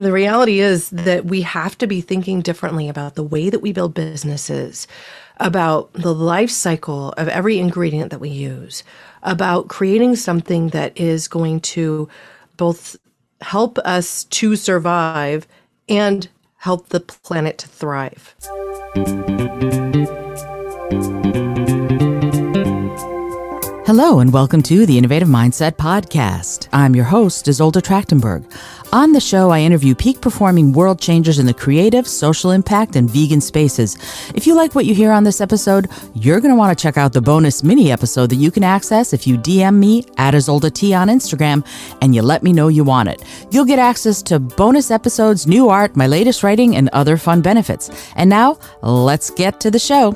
The reality is that we have to be thinking differently about the way that we build businesses, about the life cycle of every ingredient that we use, about creating something that is going to both help us to survive and help the planet to thrive. Hello and welcome to the Innovative Mindset Podcast. I'm your host, Isolde Trachtenberg. On the show, I interview peak-performing world changers in the creative, social impact, and vegan spaces. If you like what you hear on this episode, you're going to want to check out the bonus mini episode that you can access if you DM me at Isolde T on Instagram and you let me know you want it. You'll get access to bonus episodes, new art, my latest writing, and other fun benefits. And now, let's get to the show.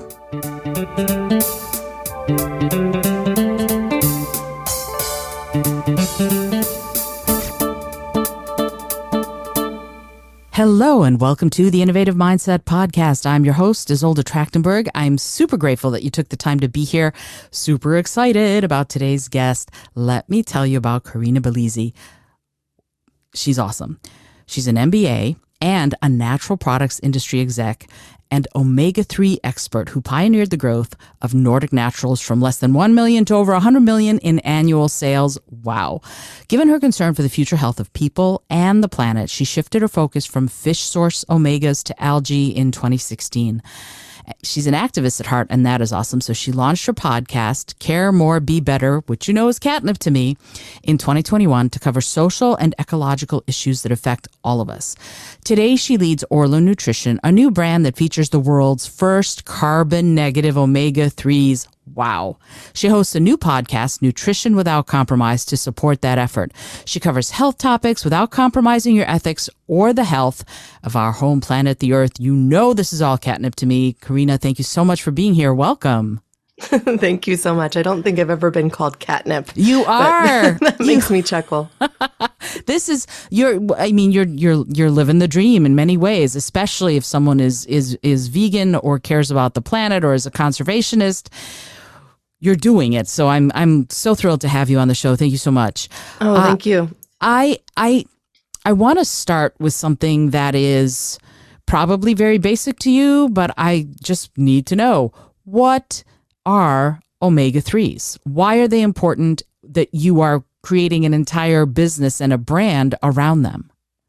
Hello and welcome to the Innovative Mindset Podcast. I'm your host, Isolde Trachtenberg. I'm super grateful that you took the time to be here. Super excited about today's guest. Let me tell you about Karina Bellizzi. She's awesome. She's an MBA and a natural products industry exec and omega-3 expert who pioneered the growth of Nordic Naturals from less than 1 million to over 100 million in annual sales. Wow. Given her concern for the future health of people and the planet, she shifted her focus from fish source omegas to algae in 2016. She's an activist at heart, and that is awesome. So she launched her podcast, Care More, Be Better, which you know is catnip to me, in 2021 to cover social and ecological issues that affect all of us. Today, she leads Orlo Nutrition, a new brand that features the world's first carbon-negative omega-3s. Wow. She hosts a new podcast, Nutrition Without Compromise, to support that effort. She covers health topics without compromising your ethics or the health of our home planet, the Earth. You know this is all catnip to me. Karina, thank you so much for being here. Welcome. Thank you so much. I don't think I've ever been called catnip. You are. That makes me chuckle. This is you're living the dream in many ways, especially if someone is vegan or cares about the planet or is a conservationist. You're doing it. So I'm so thrilled to have you on the show. Thank you so much. Oh, thank you. I want to start with something that is probably very basic to you, but I just need to know, what are omega-3s? Why are they important that you are creating an entire business and a brand around them?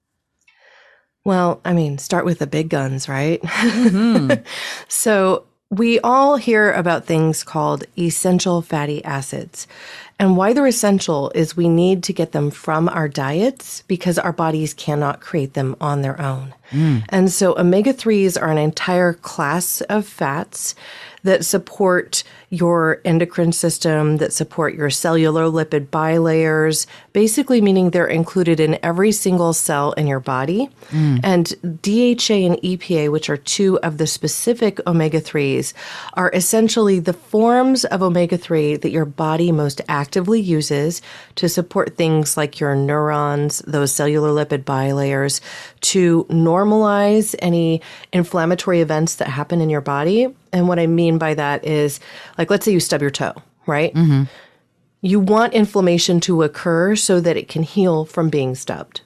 Well, start with the big guns, right? Mm-hmm. So we all hear about things called essential fatty acids. And why they're essential is we need to get them from our diets because our bodies cannot create them on their own. And so omega-3s are an entire class of fats that support your endocrine system, that support your cellular lipid bilayers, basically meaning they're included in every single cell in your body. And DHA and EPA, which are two of the specific omega-3s, are essentially the forms of omega-3 that your body most actively uses to support things like your neurons, those cellular lipid bilayers, to normalize any inflammatory events that happen in your body. And what I mean by that is, like, let's say you stub your toe, right? Mm-hmm. You want inflammation to occur so that it can heal from being stubbed.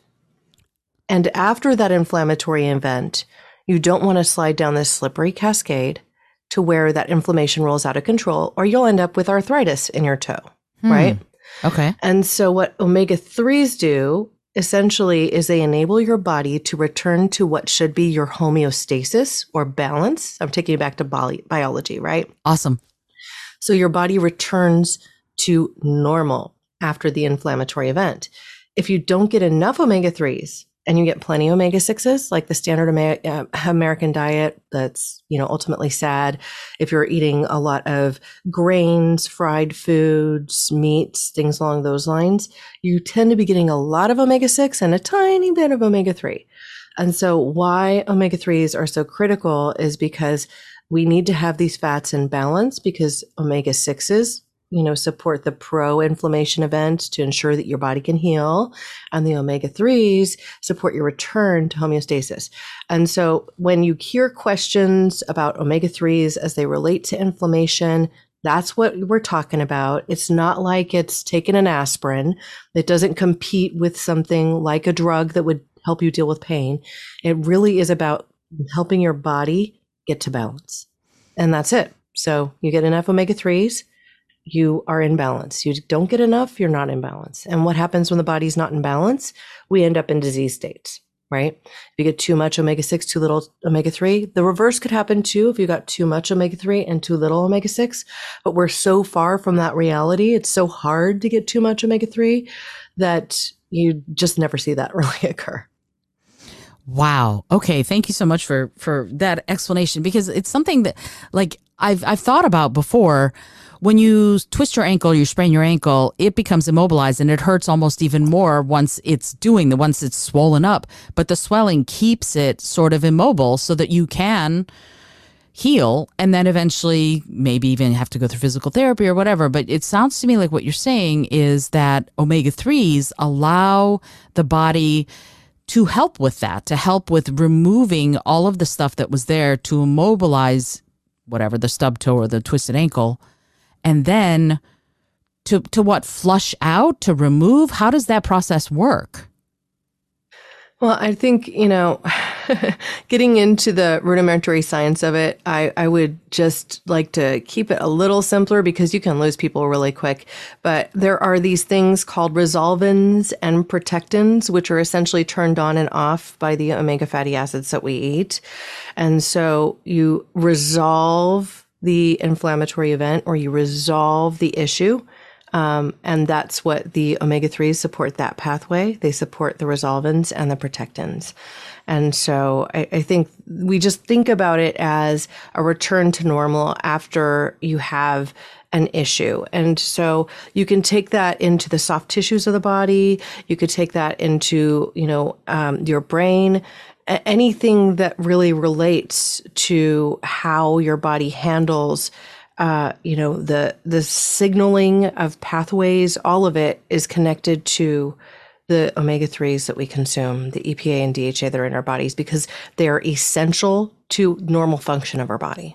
And after that inflammatory event, you don't want to slide down this slippery cascade to where that inflammation rolls out of control, or you'll end up with arthritis in your toe, right? Okay. And so what omega-3s do essentially is they enable your body to return to what should be your homeostasis or balance. I'm taking you back to biology, right? Awesome. So your body returns to normal after the inflammatory event. If you don't get enough omega-3s and you get plenty omega-6s, like the standard American diet that's, ultimately sad. If you're eating a lot of grains, fried foods, meats, things along those lines, you tend to be getting a lot of omega-6 and a tiny bit of omega-3. And so why omega-3s are so critical is because we need to have these fats in balance, because omega-6s support the pro-inflammation event to ensure that your body can heal. And the omega-3s support your return to homeostasis. And so when you hear questions about omega-3s as they relate to inflammation, that's what we're talking about. It's not like it's taking an aspirin. It doesn't compete with something like a drug that would help you deal with pain. It really is about helping your body get to balance. And that's it. So you get enough omega-3s, you are in balance. You don't get enough, you're not in balance. And what happens when the body's not in balance? We end up in disease states, right? If you get too much omega-6, too little omega-3, the reverse could happen too if you got too much omega-3 and too little omega-6. But we're so far from that reality. It's so hard to get too much omega-3 that you just never see that really occur. Wow. Okay. Thank you so much for that explanation, because it's something that like I've thought about before. When you twist your ankle, you sprain your ankle, it becomes immobilized and it hurts almost even more once it's swollen up. But the swelling keeps it sort of immobile so that you can heal and then eventually maybe even have to go through physical therapy or whatever. But it sounds to me like what you're saying is that omega-3s allow the body to help with that, to help with removing all of the stuff that was there to immobilize whatever, the stub toe or the twisted ankle, and then to flush out, to remove? How does that process work? Well, I think, getting into the rudimentary science of it, I would just like to keep it a little simpler because you can lose people really quick. But there are these things called resolvins and protectins, which are essentially turned on and off by the omega fatty acids that we eat. And so you resolve the inflammatory event or you resolve the issue. And that's what the omega-3s support, that pathway. They support the resolvins and the protectins. And so I think we just think about it as a return to normal after you have an issue. And so you can take that into the soft tissues of the body. You could take that into, your brain, anything that really relates to how your body handles the signaling of pathways. All of it is connected to the omega-3s that we consume, the EPA and DHA that are in our bodies, because they are essential to normal function of our body.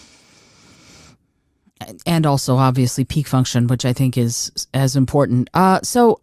And also, obviously, peak function, which I think is as important. So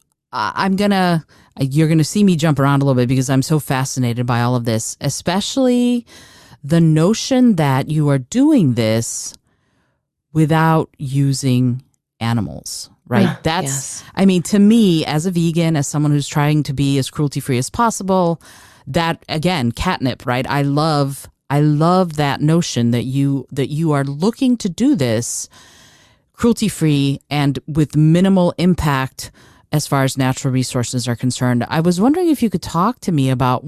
you're going to see me jump around a little bit because I'm so fascinated by all of this, especially the notion that you are doing this without using animals, right? Yes. I mean, to me, as a vegan, as someone who's trying to be as cruelty-free as possible, that, again, catnip, right? I love that notion that you are looking to do this cruelty-free and with minimal impact as far as natural resources are concerned. I was wondering if you could talk to me about,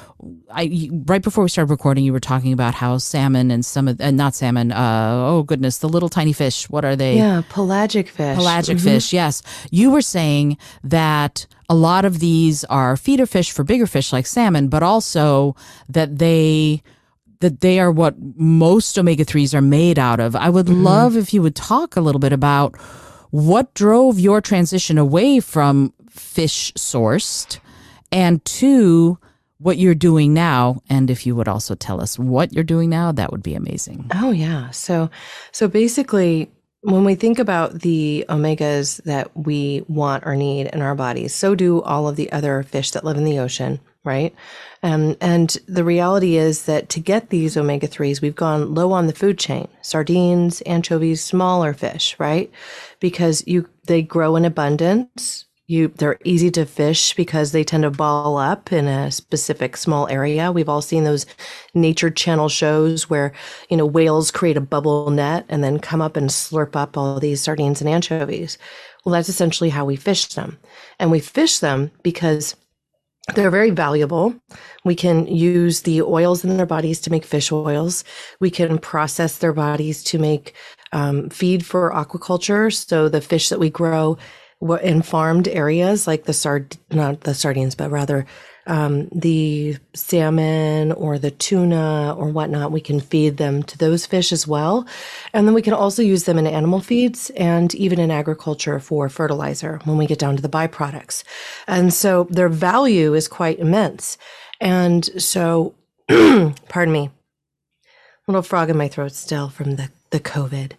right before we started recording, you were talking about how salmon and not salmon, the little tiny fish, what are they? Yeah, pelagic fish. Pelagic fish, yes. You were saying that a lot of these are feeder fish for bigger fish like salmon, but also that they are what most omega-3s are made out of. I would love if you would talk a little bit about what drove your transition away from fish sourced and to what you're doing now. And if you would also tell us what you're doing now, that would be amazing. Oh, yeah. So basically, when we think about the omegas that we want or need in our bodies, so do all of the other fish that live in the ocean, right? And the reality is that to get these omega-3s, we've gone low on the food chain. Sardines, anchovies, smaller fish, right? Because they grow in abundance. They're easy to fish because they tend to ball up in a specific small area. We've all seen those Nature Channel shows where, whales create a bubble net and then come up and slurp up all these sardines and anchovies. Well, that's essentially how we fish them. And we fish them because they're very valuable. We can use the oils in their bodies to make fish oils. We can process their bodies to make feed for aquaculture. So the fish that we grow in farmed areas, like not the sardines, but rather the salmon or the tuna or whatnot, we can feed them to those fish as well. And then we can also use them in animal feeds and even in agriculture for fertilizer when we get down to the byproducts. And so their value is quite immense. And so, pardon me, little frog in my throat still from the COVID.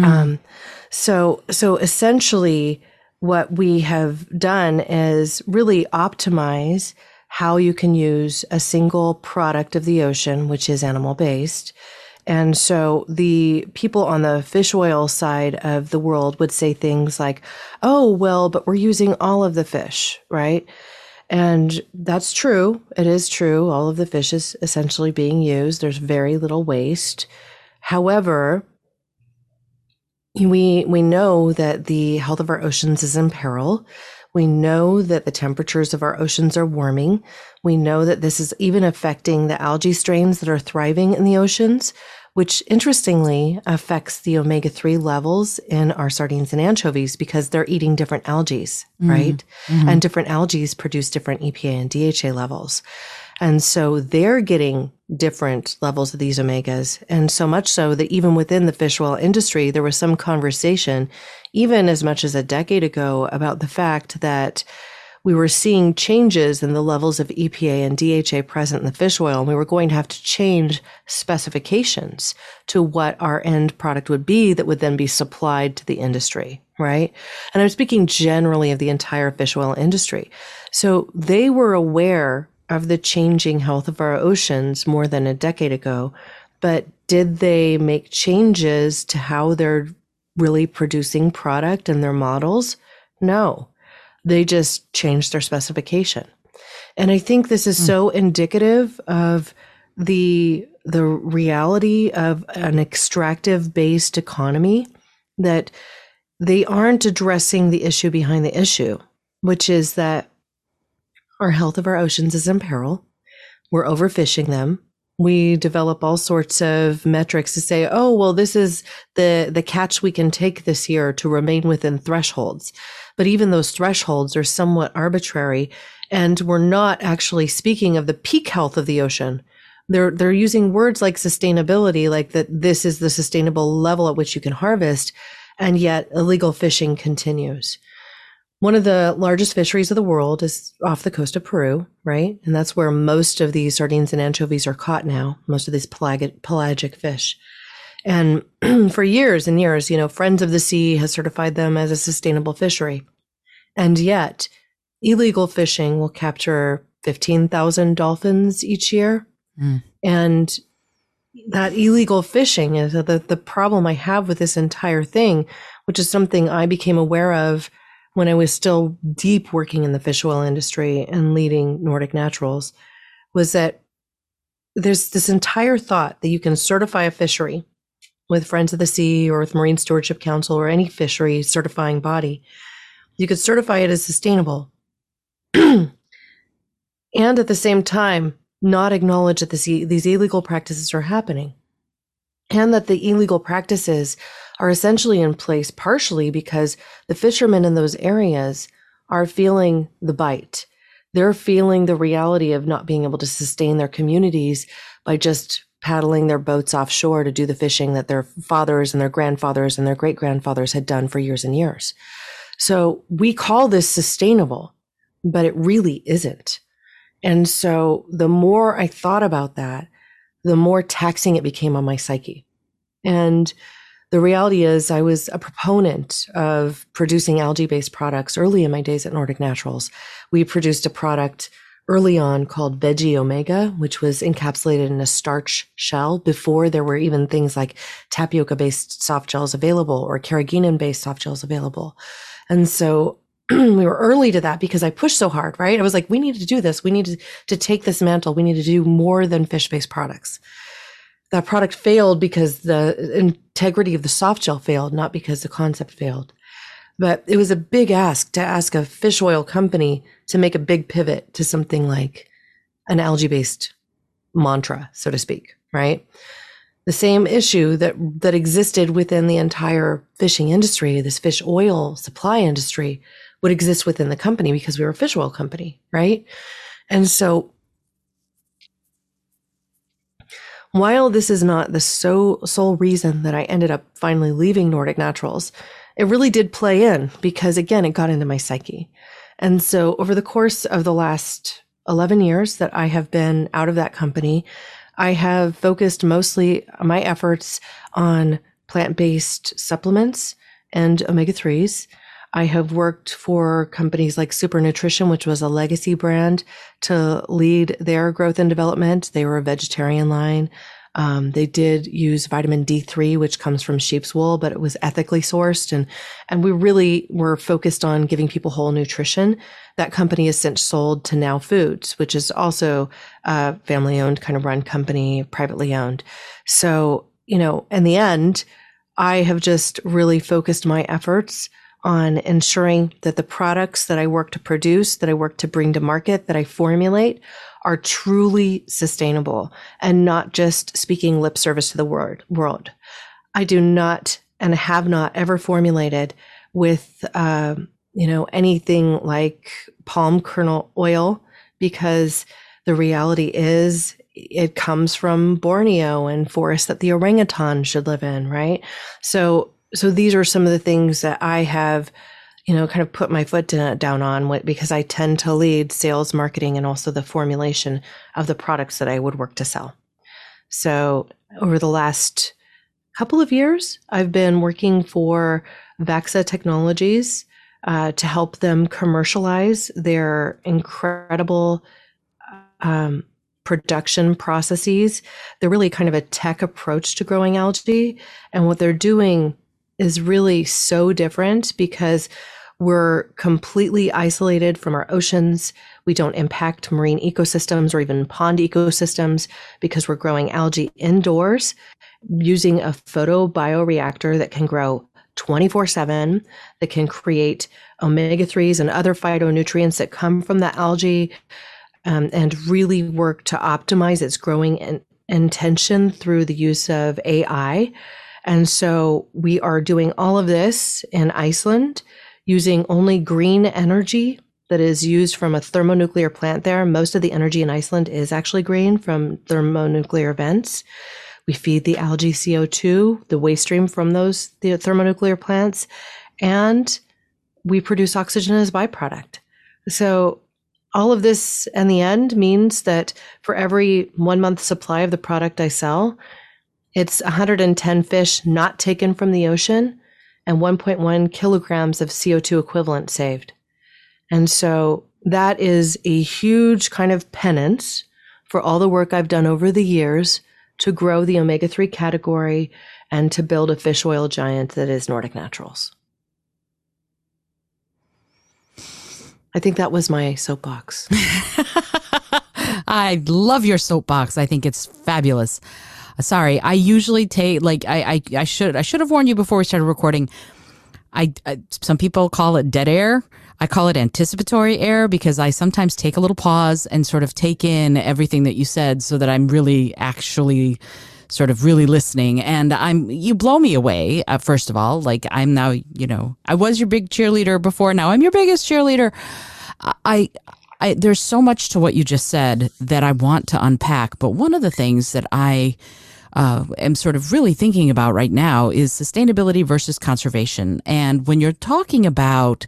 So essentially what we have done is really optimize how you can use a single product of the ocean, which is animal based. And so the people on the fish oil side of the world would say things like, oh, well, but we're using all of the fish, right? And that's true. It is true. All of the fish is essentially being used. There's very little waste. However, we know that the health of our oceans is in peril. We know that the temperatures of our oceans are warming. We know that this is even affecting the algae strains that are thriving in the oceans, which interestingly affects the omega-3 levels in our sardines and anchovies because they're eating different algae, right? Mm-hmm. And different algae produce different EPA and DHA levels. And so they're getting different levels of these omegas. And so much so that even within the fish oil industry, there was some conversation, even as much as a decade ago, about the fact that we were seeing changes in the levels of EPA and DHA present in the fish oil, and we were going to have to change specifications to what our end product would be that would then be supplied to the industry, right? And I'm speaking generally of the entire fish oil industry. So they were aware of the changing health of our oceans more than a decade ago, but did they make changes to how they're really producing product and their models? No. They just changed their specification. And I think this is so indicative of the reality of an extractive based economy that they aren't addressing the issue behind the issue, which is that our health of our oceans is in peril. We're overfishing them. We develop all sorts of metrics to say, oh, well, this is the catch we can take this year to remain within thresholds. But even those thresholds are somewhat arbitrary, and we're not actually speaking of the peak health of the ocean. They're using words like sustainability, like that this is the sustainable level at which you can harvest, and yet illegal fishing continues. One of the largest fisheries of the world is off the coast of Peru, right? And that's where most of these sardines and anchovies are caught now, most of these pelagic fish. And for years and years, Friends of the Sea has certified them as a sustainable fishery. And yet, illegal fishing will capture 15,000 dolphins each year. And that illegal fishing is the problem I have with this entire thing, which is something I became aware of when I was still deep working in the fish oil industry and leading Nordic Naturals, was that there's this entire thought that you can certify a fishery with Friends of the Sea or with Marine Stewardship Council or any fishery certifying body. You could certify it as sustainable and at the same time not acknowledge that these illegal practices are happening, and that the illegal practices are essentially in place partially because the fishermen in those areas are feeling the bite. They're feeling the reality of not being able to sustain their communities by just paddling their boats offshore to do the fishing that their fathers and their grandfathers and their great-grandfathers had done for years and years. So we call this sustainable, but it really isn't. And so the more I thought about that, the more taxing it became on my psyche. And the reality is I was a proponent of producing algae-based products early in my days at Nordic Naturals. We produced a product early on called Veggie Omega, which was encapsulated in a starch shell before there were even things like tapioca-based soft gels available or carrageenan-based soft gels available. And so we were early to that because I pushed so hard, right? I was like, we need to do this. We need to take this mantle. We need to do more than fish-based products. That product failed because the integrity of the soft gel failed, not because the concept failed. But it was a big ask to ask a fish oil company to make a big pivot to something like an algae-based mantra, so to speak, right? The same issue that existed within the entire fishing industry, this fish oil supply industry, would exist within the company because we were a fish oil company, right? And so while this is not the sole reason that I ended up finally leaving Nordic Naturals, it really did play in because, again, it got into my psyche. And so over the course of the last 11 years that I have been out of that company, I have focused mostly my efforts on plant-based supplements and omega-3s. I have worked for companies like Super Nutrition, which was a legacy brand, to lead their growth and development. They were a vegetarian line. They did use vitamin D3, which comes from sheep's wool, but it was ethically sourced. And we really were focused on giving people whole nutrition. That company has since sold to Now Foods, which is also a family owned kind of run company, privately owned. So, in the end, I have just really focused my efforts on ensuring that the products that I work to produce, that I work to bring to market, that I formulate are truly sustainable and not just speaking lip service to the world. I do not and have not ever formulated with, anything like palm kernel oil, because the reality is it comes from Borneo and forests that the orangutan should live in, right? So these are some of the things that I have, kind of put my foot down on because I tend to lead sales, marketing, and also the formulation of the products that I would work to sell. So over the last couple of years, I've been working for Vaxa Technologies to help them commercialize their incredible production processes. They're really kind of a tech approach to growing algae. And what they're doing is really so different because we're completely isolated from our oceans. We don't impact marine ecosystems or even pond ecosystems because we're growing algae indoors using a photobioreactor that can grow 24/7, that can create omega-3s and other phytonutrients that come from the algae, and really work to optimize its growing intention through the use of AI. And so we are doing all of this in Iceland using only green energy that is used from a thermonuclear plant there. Most of the energy in Iceland is actually green from thermonuclear vents. We feed the algae CO2, the waste stream from the thermonuclear plants, and we produce oxygen as a byproduct. So all of this in the end means that for every 1 month supply of the product I sell, it's 110 fish not taken from the ocean and 1.1 kilograms of CO2 equivalent saved. And so that is a huge kind of penance for all the work I've done over the years to grow the omega-3 category and to build a fish oil giant that is Nordic Naturals. I think that was my soapbox. I love your soapbox. I think it's fabulous. Sorry, I usually take I should have warned you before we started recording. I some people call it dead air. I call it anticipatory air because I sometimes take a little pause and sort of take in everything that you said so that I'm really actually sort of really listening. And you blow me away. First of all, like I'm now, I was your big cheerleader before. Now I'm your biggest cheerleader. There's so much to what you just said that I want to unpack. But one of the things that I am sort of really thinking about right now is sustainability versus conservation. And when you're talking about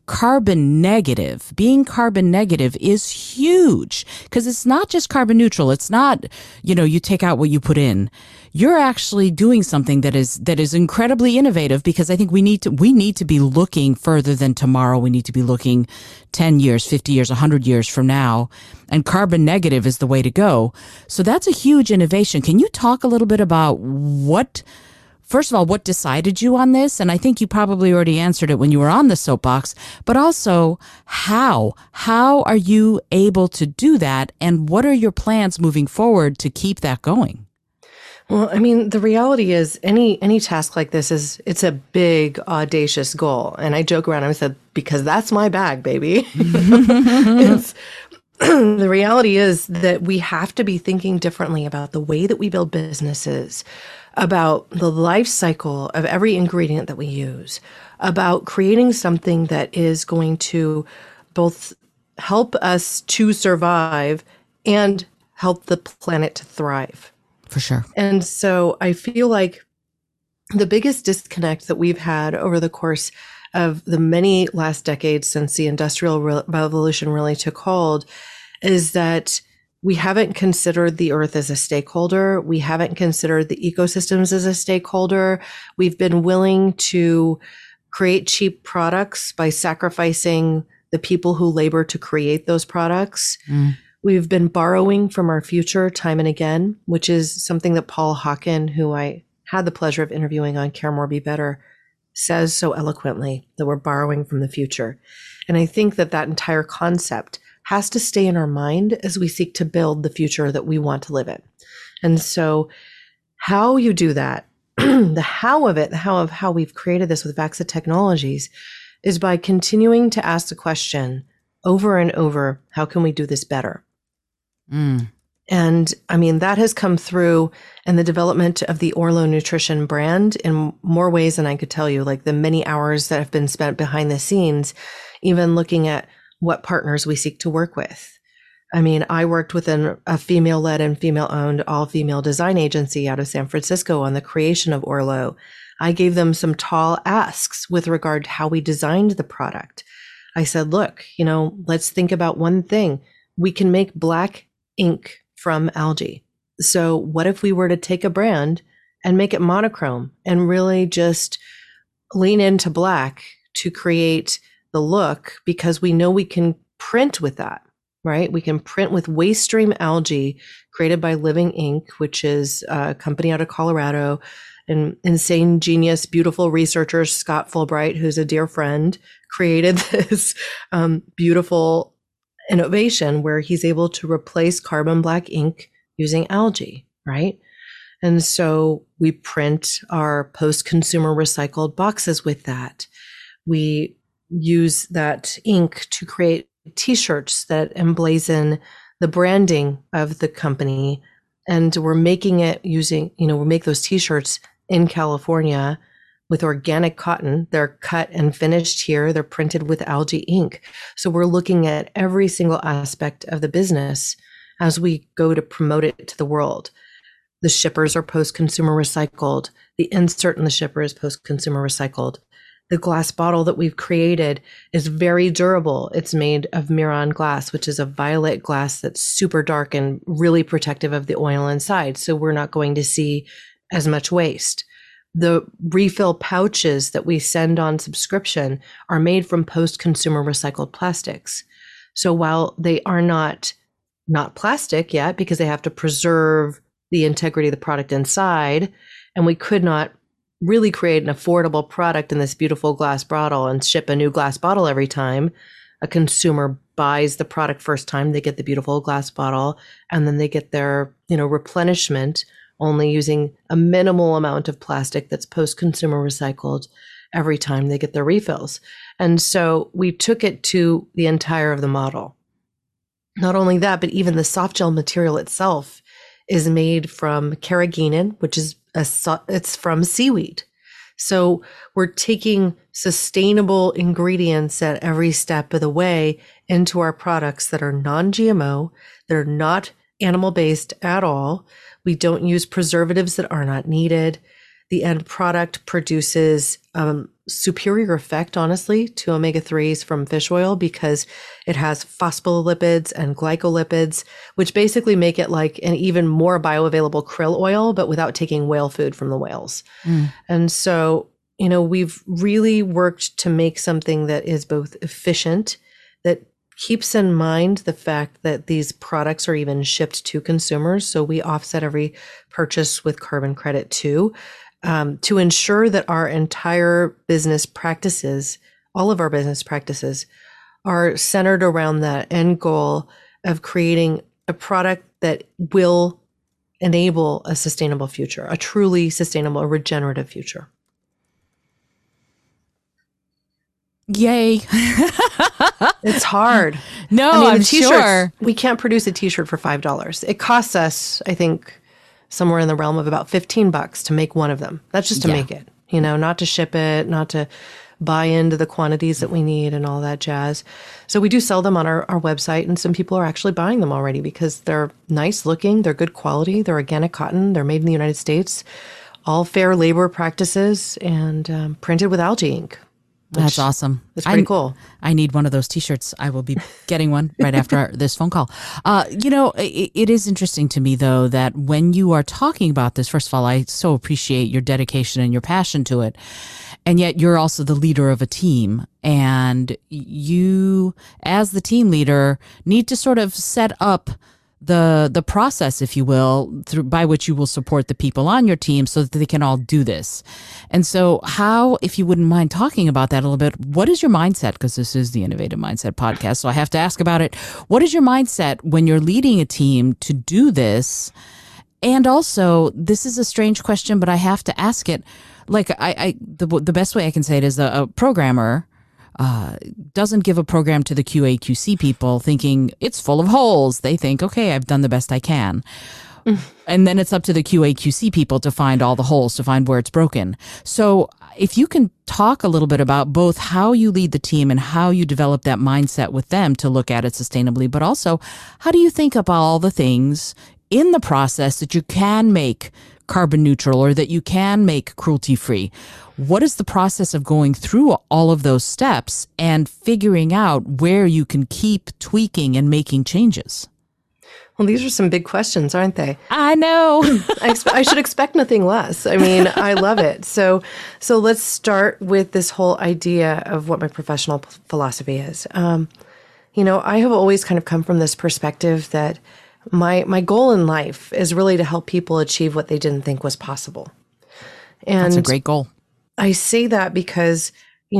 being carbon negative is huge because it's not just carbon neutral. It's not, you take out what you put in. You're actually doing something that is incredibly innovative because I think we need to be looking further than tomorrow. We need to be looking 10 years, 50 years, 100 years from now. And carbon negative is the way to go. So that's a huge innovation. Can you talk a little bit about first of all, what decided you on this? And I think you probably already answered it when you were on the soapbox, but also how are you able to do that? And what are your plans moving forward to keep that going? Well, I mean, the reality is any task like this it's a big, audacious goal. And I joke around, I said, because that's my bag, baby. The reality is that we have to be thinking differently about the way that we build businesses, about the life cycle of every ingredient that we use, about creating something that is going to both help us to survive and help the planet to thrive. For sure. And so I feel like the biggest disconnect that we've had over the course of the many last decades since the Industrial Revolution really took hold is that we haven't considered the earth as a stakeholder. We haven't considered the ecosystems as a stakeholder. We've been willing to create cheap products by sacrificing the people who labor to create those products. We've been borrowing from our future time and again, which is something that Paul Hawken, who I had the pleasure of interviewing on Care More Be Better, says so eloquently, that we're borrowing from the future. And I think that that entire concept has to stay in our mind as we seek to build the future that we want to live in. And so how you do that, the how of it, the how of how we've created this with Vaxa Technologies, is by continuing to ask the question over and over, how can we do this better? And I mean, that has come through in the development of the Orlo Nutrition brand in more ways than I could tell you, like the many hours that have been spent behind the scenes, even looking at what partners we seek to work with. I mean, I worked within a female-led and female-owned all-female design agency out of San Francisco on the creation of Orlo. I gave them some tall asks with regard to how we designed the product. I said, look, let's think about one thing. We can make black ink from algae. So what if we were to take a brand and make it monochrome and really just lean into black to create the look, because we know we can print with that, right? We can print with waste stream algae created by Living Ink, which is a company out of Colorado, an insane genius, beautiful researcher, Scott Fulbright, who's a dear friend, created this beautiful innovation where he's able to replace carbon black ink using algae, right? And so we print our post-consumer recycled boxes with that. We use that ink to create t-shirts that emblazon the branding of the company. And we're making it using, we make those t-shirts in California with organic cotton. They're cut and finished here. They're printed with algae ink. So we're looking at every single aspect of the business as we go to promote it to the world. The shippers are post-consumer recycled. The insert in the shipper is post-consumer recycled. The glass bottle that we've created is very durable. It's made of Miron glass, which is a violet glass that's super dark and really protective of the oil inside. So we're not going to see as much waste. The refill pouches that we send on subscription are made from post-consumer recycled plastics. So while they are not plastic yet, because they have to preserve the integrity of the product inside, and we could not really create an affordable product in this beautiful glass bottle and ship a new glass bottle every time a consumer buys the product first time, they get the beautiful glass bottle, and then they get their, replenishment only using a minimal amount of plastic that's post-consumer recycled every time they get their refills. And so we took it to the entire of the model. Not only that, but even the soft gel material itself is made from carrageenan, which is it's from seaweed. So we're taking sustainable ingredients at every step of the way into our products that are non-GMO. They're not animal-based at all. We don't use preservatives that are not needed. The end product produces superior effect, honestly, to omega-3s from fish oil because it has phospholipids and glycolipids, which basically make it like an even more bioavailable krill oil, but without taking whale food from the whales. And so, we've really worked to make something that is both efficient, that keeps in mind the fact that these products are even shipped to consumers. So we offset every purchase with carbon credit too, to ensure that our entire business practices, all of our business practices, are centered around that end goal of creating a product that will enable a sustainable future, a truly sustainable, a regenerative future. Yay. It's hard. No, I'm sure. We can't produce a t-shirt for $5. It costs us, I think, somewhere in the realm of about $15 to make one of them. That's just to make it, not to ship it, not to buy into the quantities that we need and all that jazz. So we do sell them on our website, and some people are actually buying them already because they're nice looking, they're good quality, they're organic cotton, they're made in the United States, all fair labor practices, and printed with algae ink. That's awesome. It's pretty cool. I need one of those T-shirts. I will be getting one right after this phone call. It is interesting to me, though, that when you are talking about this, first of all, I so appreciate your dedication and your passion to it. And yet you're also the leader of a team. And you, as the team leader, need to sort of set up the process, if you will, by which you will support the people on your team so that they can all do this. And so how, if you wouldn't mind talking about that a little bit, what is your mindset? Because this is the Innovative Mindset podcast, so I have to ask about it. What is your mindset when you're leading a team to do this? And also, this is a strange question, but I have to ask it. Like the best way I can say it is a programmer doesn't give a program to the QA QC people thinking it's full of holes. They think, okay, I've done the best I can. And then it's up to the QA QC people to find all the holes, to find where it's broken. So if you can talk a little bit about both how you lead the team and how you develop that mindset with them to look at it sustainably, but also how do you think about all the things in the process that you can make carbon neutral or that you can make cruelty free? What is the process of going through all of those steps and figuring out where you can keep tweaking and making changes? Well, these are some big questions, aren't they? I know. I should expect nothing less. I mean, I love it. So let's start with this whole idea of what my professional philosophy is. I have always kind of come from this perspective that my goal in life is really to help people achieve what they didn't think was possible. And that's a great goal. I say that because,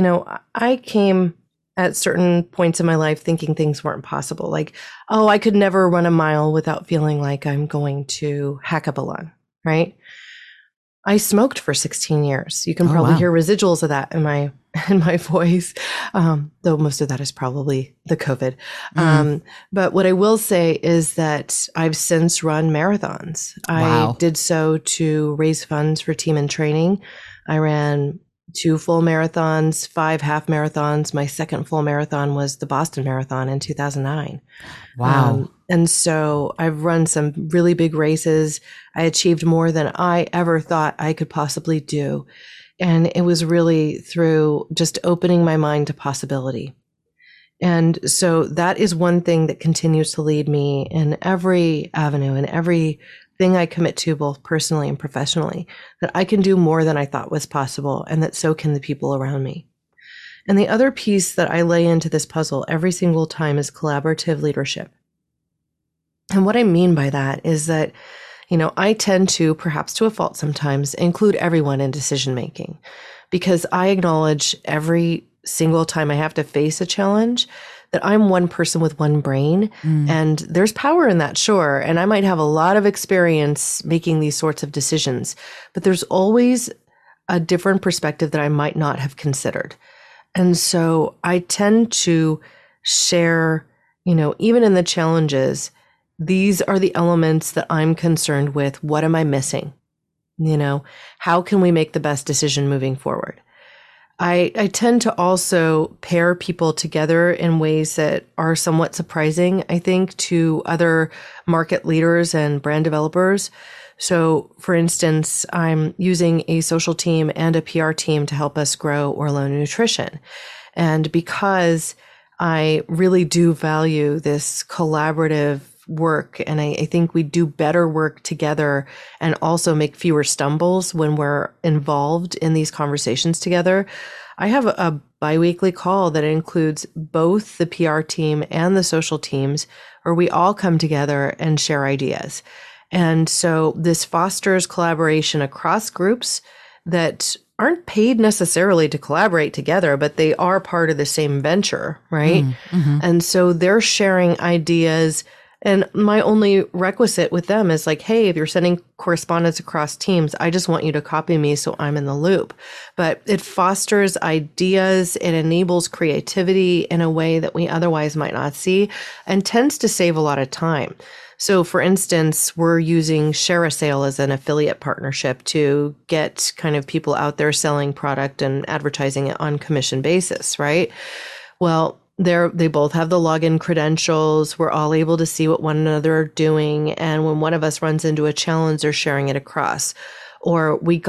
I came at certain points in my life thinking things weren't possible. Like, oh, I could never run a mile without feeling like I'm going to hack up a lung, right? I smoked for 16 years. You can probably hear residuals of that in my voice, though most of that is probably the COVID. But what I will say is that I've since run marathons. I did so to raise funds for Team in Training. I ran 2 full marathons, 5 half marathons. My second full marathon was the Boston Marathon in 2009. Wow. And so I've run some really big races. I achieved more than I ever thought I could possibly do. And it was really through just opening my mind to possibility. And so that is one thing that continues to lead me in every avenue, in every thing I commit to, both personally and professionally, that I can do more than I thought was possible, and that so can the people around me. And the other piece that I lay into this puzzle every single time is collaborative leadership. And what I mean by that is that, I tend to, perhaps to a fault sometimes, include everyone in decision making, because I acknowledge every single time I have to face a challenge that I'm one person with one brain, and there's power in that, sure. And I might have a lot of experience making these sorts of decisions, but there's always a different perspective that I might not have considered. And so I tend to share, even in the challenges, these are the elements that I'm concerned with. What am I missing? How can we make the best decision moving forward? I tend to also pair people together in ways that are somewhat surprising, I think, to other market leaders and brand developers. So, for instance, I'm using a social team and a PR team to help us grow Orlo Nutrition. And because I really do value this collaborative work, and I think we do better work together and also make fewer stumbles when we're involved in these conversations together, I have a biweekly call that includes both the PR team and the social teams, where we all come together and share ideas. And so this fosters collaboration across groups that aren't paid necessarily to collaborate together, but they are part of the same venture, right? And so they're sharing ideas. And my only requisite with them is like, hey, if you're sending correspondence across teams, I just want you to copy me so I'm in the loop. But it fosters ideas. It enables creativity in a way that we otherwise might not see, and tends to save a lot of time. So for instance, we're using ShareASale as an affiliate partnership to get kind of people out there selling product and advertising it on commission basis, right? Well, they both have the login credentials. We're all able to see what one another are doing. And when one of us runs into a challenge, they're sharing it across. Or we got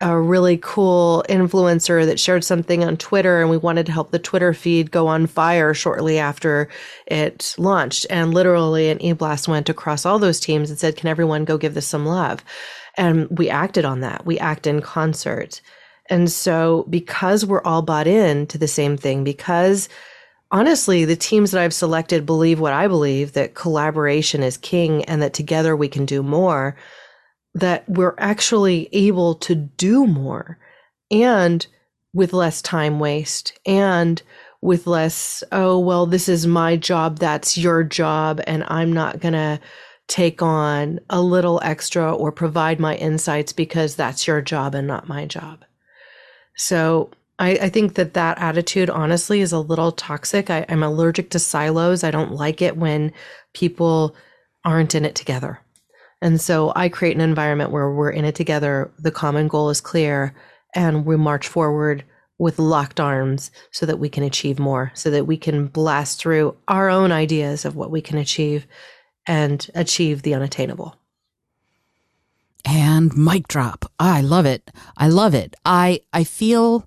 a really cool influencer that shared something on Twitter, and we wanted to help the Twitter feed go on fire shortly after it launched. And literally an e-blast went across all those teams and said, can everyone go give this some love? And we acted on that. We act in concert. And so because we're all bought in to the same thing, because honestly, the teams that I've selected believe what I believe, that collaboration is king and that together we can do more, that we're actually able to do more and with less time waste and with less, oh, well, this is my job, that's your job, and I'm not going to take on a little extra or provide my insights because that's your job and not my job. So I think that attitude, honestly, is a little toxic. I'm allergic to silos. I don't like it when people aren't in it together. And so I create an environment where we're in it together. The common goal is clear, and we march forward with locked arms so that we can achieve more, so that we can blast through our own ideas of what we can achieve and achieve the unattainable. And mic drop. I love it. I love it. I feel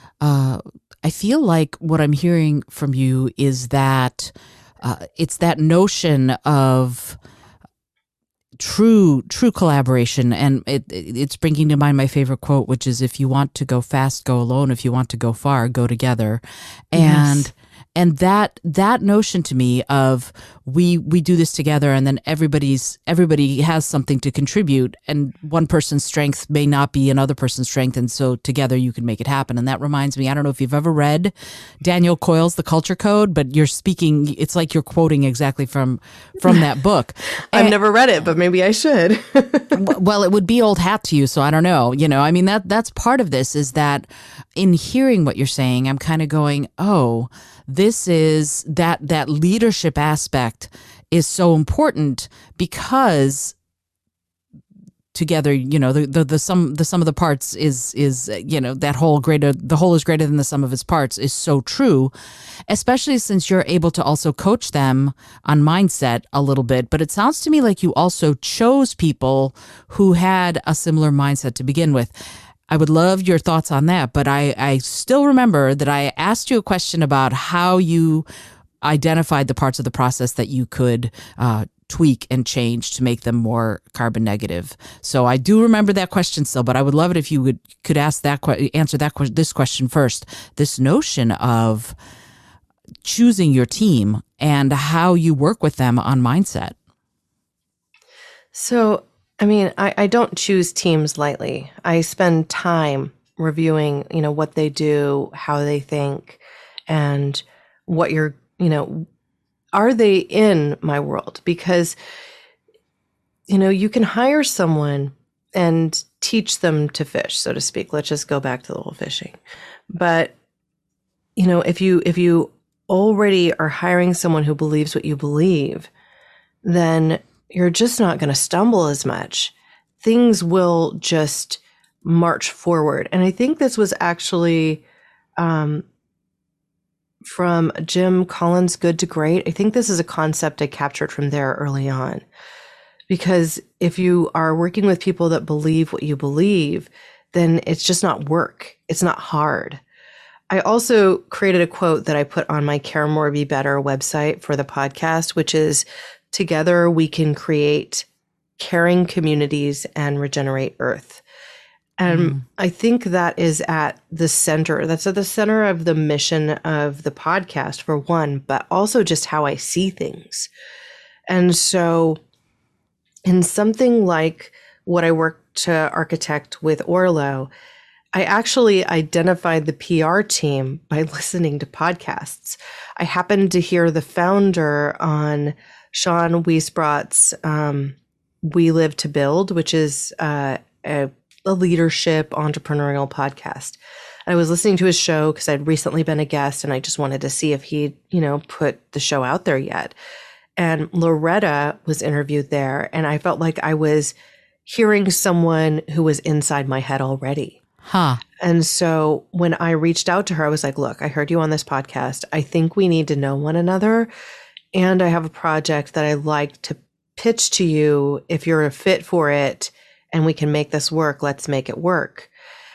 like what I'm hearing from you is that it's that notion of true collaboration, and it's bringing to mind my favorite quote, which is, if you want to go fast, go alone. If you want to go far, go together. Yes. And that notion to me of we do this together, and then everybody has something to contribute, and one person's strength may not be another person's strength, and so together you can make it happen. And that reminds me, I don't know if you've ever read Daniel Coyle's The Culture Code, but it's like you're quoting exactly from that book. I've never read it, but maybe I should. Well, it would be old hat to you, so I don't know. I mean, that's part of this, is that in hearing what you're saying, I'm kind of going, oh, this is that leadership aspect is so important, because together, the sum of the parts is that whole the whole is greater than the sum of its parts is so true, especially since you're able to also coach them on mindset a little bit. But it sounds to me like you also chose people who had a similar mindset to begin with. I would love your thoughts on that, but I still remember that I asked you a question about how you identified the parts of the process that you could tweak and change to make them more carbon negative. So I do remember that question still, but I would love it if you could answer this question first. This notion of choosing your team and how you work with them on mindset. So, I mean, I don't choose teams lightly. I spend time reviewing, what they do, how they think, and what are they in my world? Because, you can hire someone and teach them to fish, so to speak. Let's just go back to the whole fishing. But, if you already are hiring someone who believes what you believe, then you're just not going to stumble as much. Things will just march forward. And I think this was actually from Jim Collins' Good to Great. I think this is a concept I captured from there early on. Because if you are working with people that believe what you believe, then it's just not work. It's not hard. I also created a quote that I put on my Care More Be Better website for the podcast, which is, together we can create caring communities and regenerate Earth. And I think that is at the center. That's at the center of the mission of the podcast, for one, but also just how I see things. And so in something like what I work to architect with Orlo, I actually identified the PR team by listening to podcasts. I happened to hear the founder on Sean Wiesbrott's We Live to Build, which is a leadership entrepreneurial podcast. I was listening to his show because I'd recently been a guest, and I just wanted to see if he'd, put the show out there yet. And Loretta was interviewed there, and I felt like I was hearing someone who was inside my head already. Huh. And so when I reached out to her, I was like, look, I heard you on this podcast. I think we need to know one another. And I have a project that I like to pitch to you. If you're a fit for it and we can make this work, let's make it work.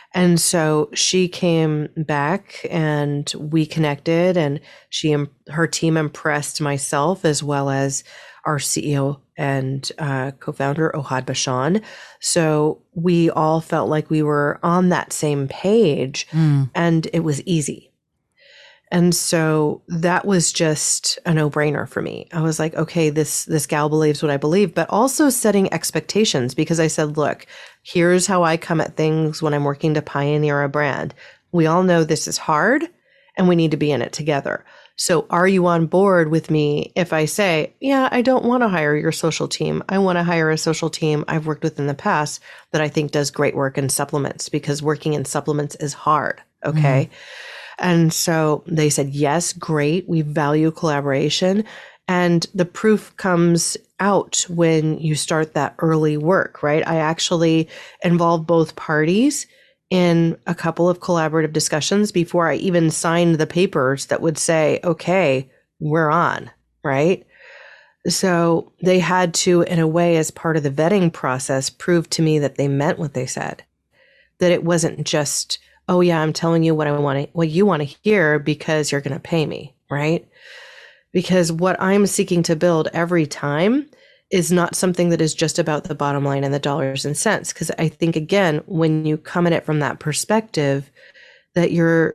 And so she came back and we connected, and her team impressed myself as well as our CEO and co-founder Ohad Bashan. So we all felt like we were on that same page, and it was easy. And so that was just a no-brainer for me. I was like, okay, this gal believes what I believe, but also setting expectations, because I said, look, here's how I come at things when I'm working to pioneer a brand. We all know this is hard and we need to be in it together. So are you on board with me if I say, yeah, I don't want to hire your social team. I want to hire a social team I've worked with in the past that I think does great work in supplements, because working in supplements is hard. Okay. And so they said, yes, great. We value collaboration. And the proof comes out when you start that early work, right? I actually involved both parties in a couple of collaborative discussions before I even signed the papers that would say, okay, we're on, right? So they had to, in a way, as part of the vetting process, prove to me that they meant what they said, that it wasn't just, oh yeah, I'm telling you what you want to hear because you're going to pay me, right? Because what I'm seeking to build every time is not something that is just about the bottom line and the dollars and cents. Because I think, again, when you come at it from that perspective, that you're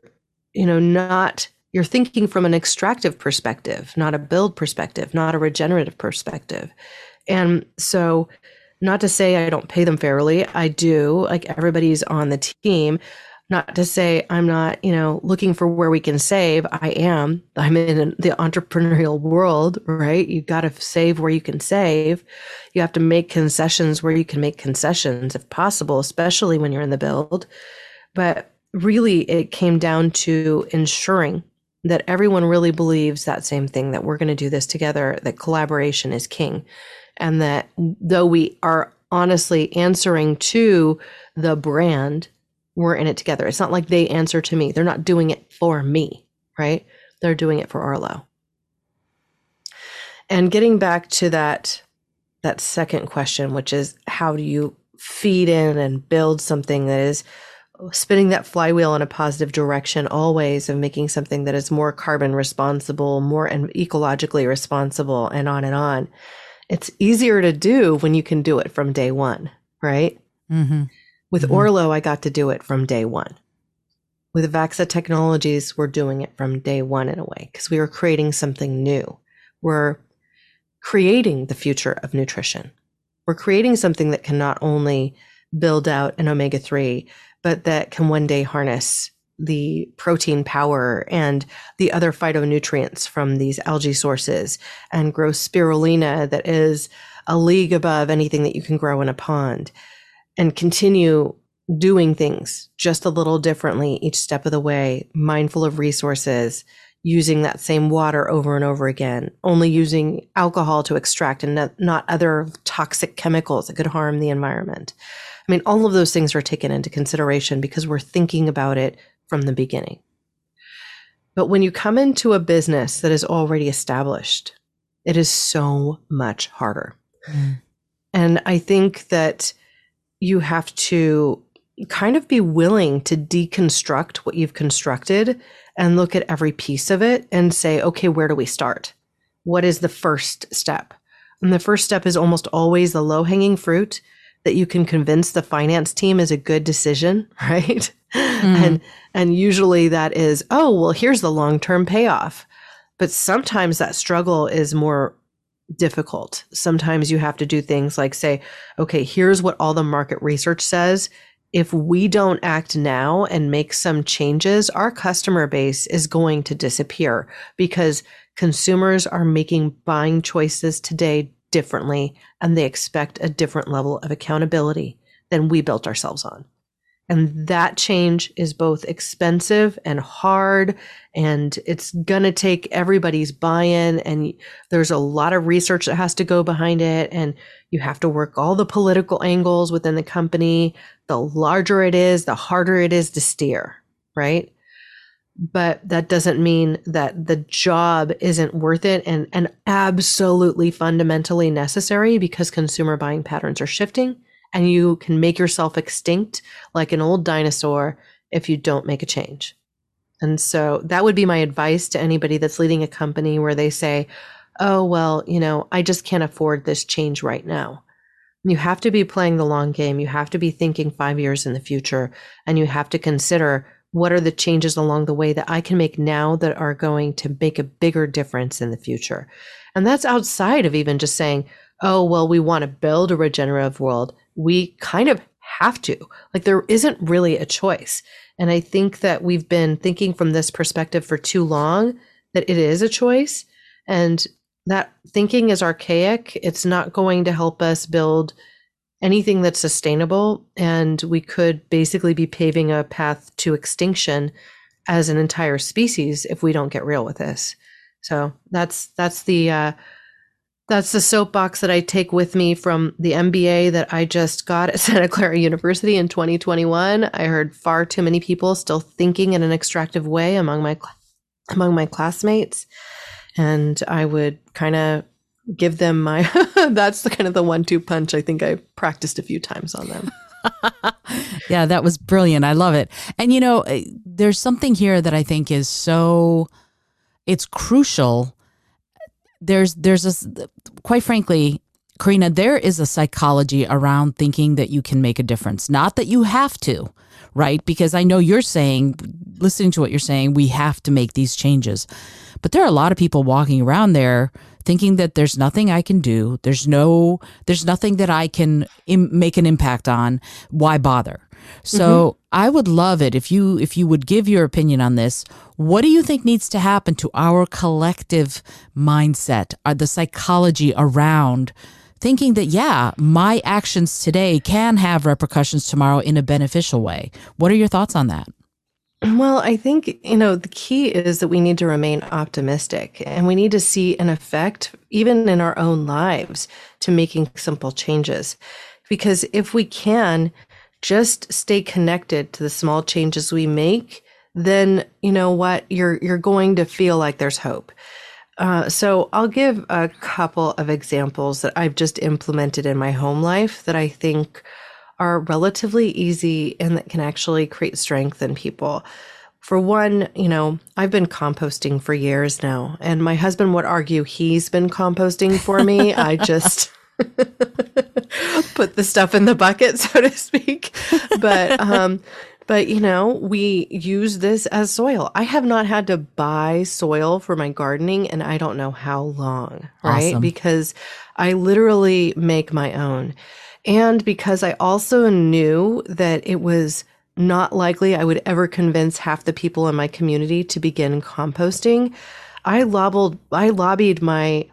thinking from an extractive perspective, not a build perspective, not a regenerative perspective. And so, not to say I don't pay them fairly, I do, like everybody's on the team. Not to say I'm not, looking for where we can save. I'm in the entrepreneurial world, right? You got to save where you can save. You have to make concessions where you can make concessions if possible, especially when you're in the build. But really, it came down to ensuring that everyone really believes that same thing, that we're going to do this together, that collaboration is king. And that though we are honestly answering to the brand, we're in it together. It's not like they answer to me. They're not doing it for me, right? They're doing it for Arlo. And getting back to that second question, which is how do you feed in and build something that is spinning that flywheel in a positive direction always, of making something that is more carbon responsible, more and ecologically responsible, and on and on. It's easier to do when you can do it from day one, right? Mm-hmm. With Orlo, I got to do it from day one. With Vaxa Technologies, we're doing it from day one in a way, because we were creating something new. We're creating the future of nutrition. We're creating something that can not only build out an omega-3, but that can one day harness the protein power and the other phytonutrients from these algae sources, and grow spirulina that is a league above anything that you can grow in a pond, and continue doing things just a little differently each step of the way, mindful of resources, using that same water over and over again, only using alcohol to extract and not other toxic chemicals that could harm the environment. I mean, all of those things are taken into consideration because we're thinking about it from the beginning. But when you come into a business that is already established, it is so much harder. And I think that you have to kind of be willing to deconstruct what you've constructed and look at every piece of it and say, okay, where do we start? What is the first step? And the first step is almost always the low-hanging fruit that you can convince the finance team is a good decision, right? And usually that is, oh, well, here's the long-term payoff. But sometimes that struggle is more difficult. Sometimes you have to do things like say, okay, here's what all the market research says. If we don't act now and make some changes, our customer base is going to disappear because consumers are making buying choices today differently, and they expect a different level of accountability than we built ourselves on. And that change is both expensive and hard, and it's going to take everybody's buy-in, and there's a lot of research that has to go behind it, and you have to work all the political angles within the company. The larger it is, the harder it is to steer, right? But that doesn't mean that the job isn't worth it and absolutely fundamentally necessary, because consumer buying patterns are shifting and you can make yourself extinct like an old dinosaur if you don't make a change. And so that would be my advice to anybody that's leading a company where they say, oh, well, I just can't afford this change right now. You have to be playing the long game. You have to be thinking 5 years in the future, and you have to consider what are the changes along the way that I can make now that are going to make a bigger difference in the future. And that's outside of even just saying, oh, well, we want to build a regenerative world. We kind of have to. Like, there isn't really a choice. And I think that we've been thinking from this perspective for too long that it is a choice. And that thinking is archaic. It's not going to help us build anything that's sustainable. And we could basically be paving a path to extinction as an entire species if we don't get real with this. So that's the soapbox that I take with me from the MBA that I just got at Santa Clara University in 2021. I heard far too many people still thinking in an extractive way among my classmates. And I would kind of give them my, that's the kind of the 1-2 punch I think I practiced a few times on them. Yeah, that was brilliant. I love it. And, there's something here that I think is it's crucial. Quite frankly, Karina, there is a psychology around thinking that you can make a difference. Not that you have to, right? Because I know you're saying, listening to what you're saying, we have to make these changes. But there are a lot of people walking around there thinking that there's nothing I can do. There's nothing that I can make an impact on. Why bother? So I would love it if you would give your opinion on this. What do you think needs to happen to our collective mindset, the psychology around thinking that, yeah, my actions today can have repercussions tomorrow in a beneficial way? What are your thoughts on that? Well, I think, the key is that we need to remain optimistic, and we need to see an effect even in our own lives to making simple changes. Because if we can just stay connected to the small changes we make, then you know what, you're going to feel like there's hope. So I'll give a couple of examples that I've just implemented in my home life that I think are relatively easy and that can actually create strength in people. For one, I've been composting for years now, and my husband would argue he's been composting for me. I just put the stuff in the bucket, so to speak. But we use this as soil. I have not had to buy soil for my gardening and I don't know how long, right? Awesome. Because I literally make my own. And because I also knew that it was not likely I would ever convince half the people in my community to begin composting, lobbied my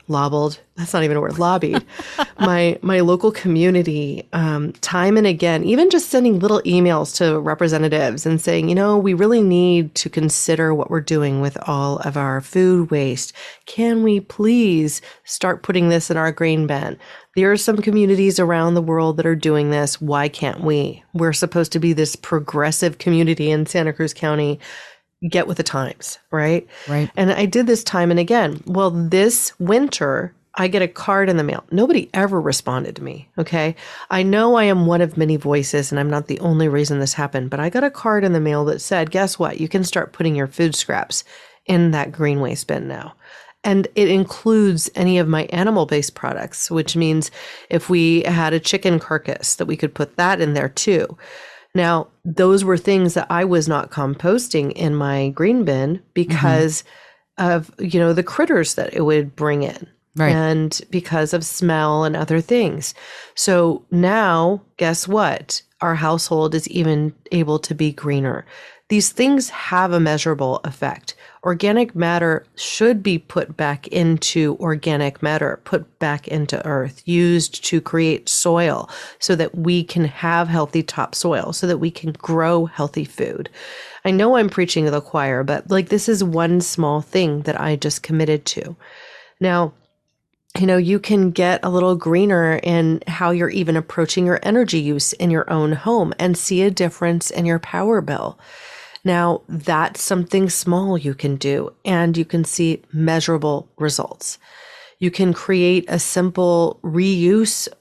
local community time and again, even just sending little emails to representatives and saying, we really need to consider what we're doing with all of our food waste. Can we please start putting this in our grain bin? There are some communities around the world that are doing this. Why can't we? We're supposed to be this progressive community in Santa Cruz County. Get with the times, right? Right. And I did this time and again. Well, this winter, I get a card in the mail. Nobody ever responded to me, okay? I know I am one of many voices and I'm not the only reason this happened, but I got a card in the mail that said, guess what? You can start putting your food scraps in that green waste bin now. And it includes any of my animal-based products, which means if we had a chicken carcass, that we could put that in there too. Now, those were things that I was not composting in my green bin because of, the critters that it would bring in. Right. And because of smell and other things. So now, guess what? Our household is even able to be greener. These things have a measurable effect. Organic matter should be put back into organic matter, put back into earth, used to create soil so that we can have healthy topsoil, so that we can grow healthy food. I know I'm preaching to the choir, but this is one small thing that I just committed to. Now, you can get a little greener in how you're even approaching your energy use in your own home and see a difference in your power bill. Now, that's something small you can do, and you can see measurable results. You can create a simple reuse